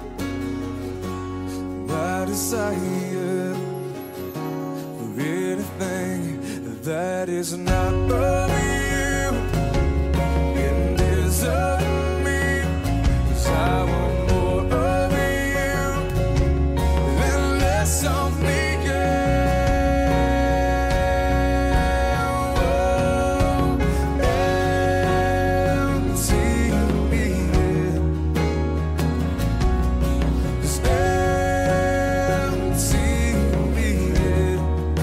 my desire for anything that is not of you and is of me, 'cause I want more of you and less of me, yeah. Oh, empty me, yeah. 'Cause empty me, yeah,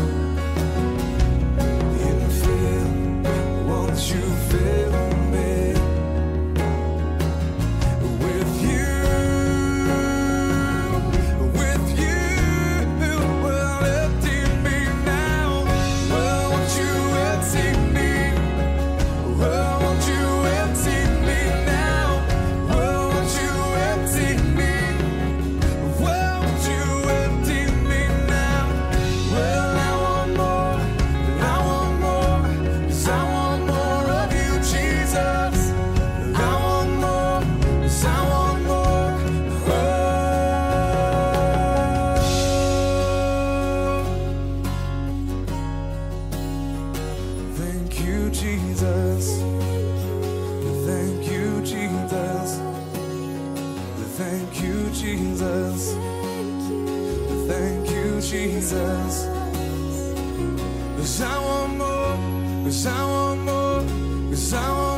and fill, won't you fill me with you, with you. Well, empty me now. Well, won't you empty me? Well, won't you empty me now? Well, won't you empty me? Well, won't you empty me now? Well, I want more, I want more, 'cause I want more of you, Jesus. I want more, 'cause I want more. Oh, thank you, Jesus. Thank you, Jesus. Thank you, Jesus. Thank you, Jesus. 'Cause I want more, 'cause I want more, 'cause I want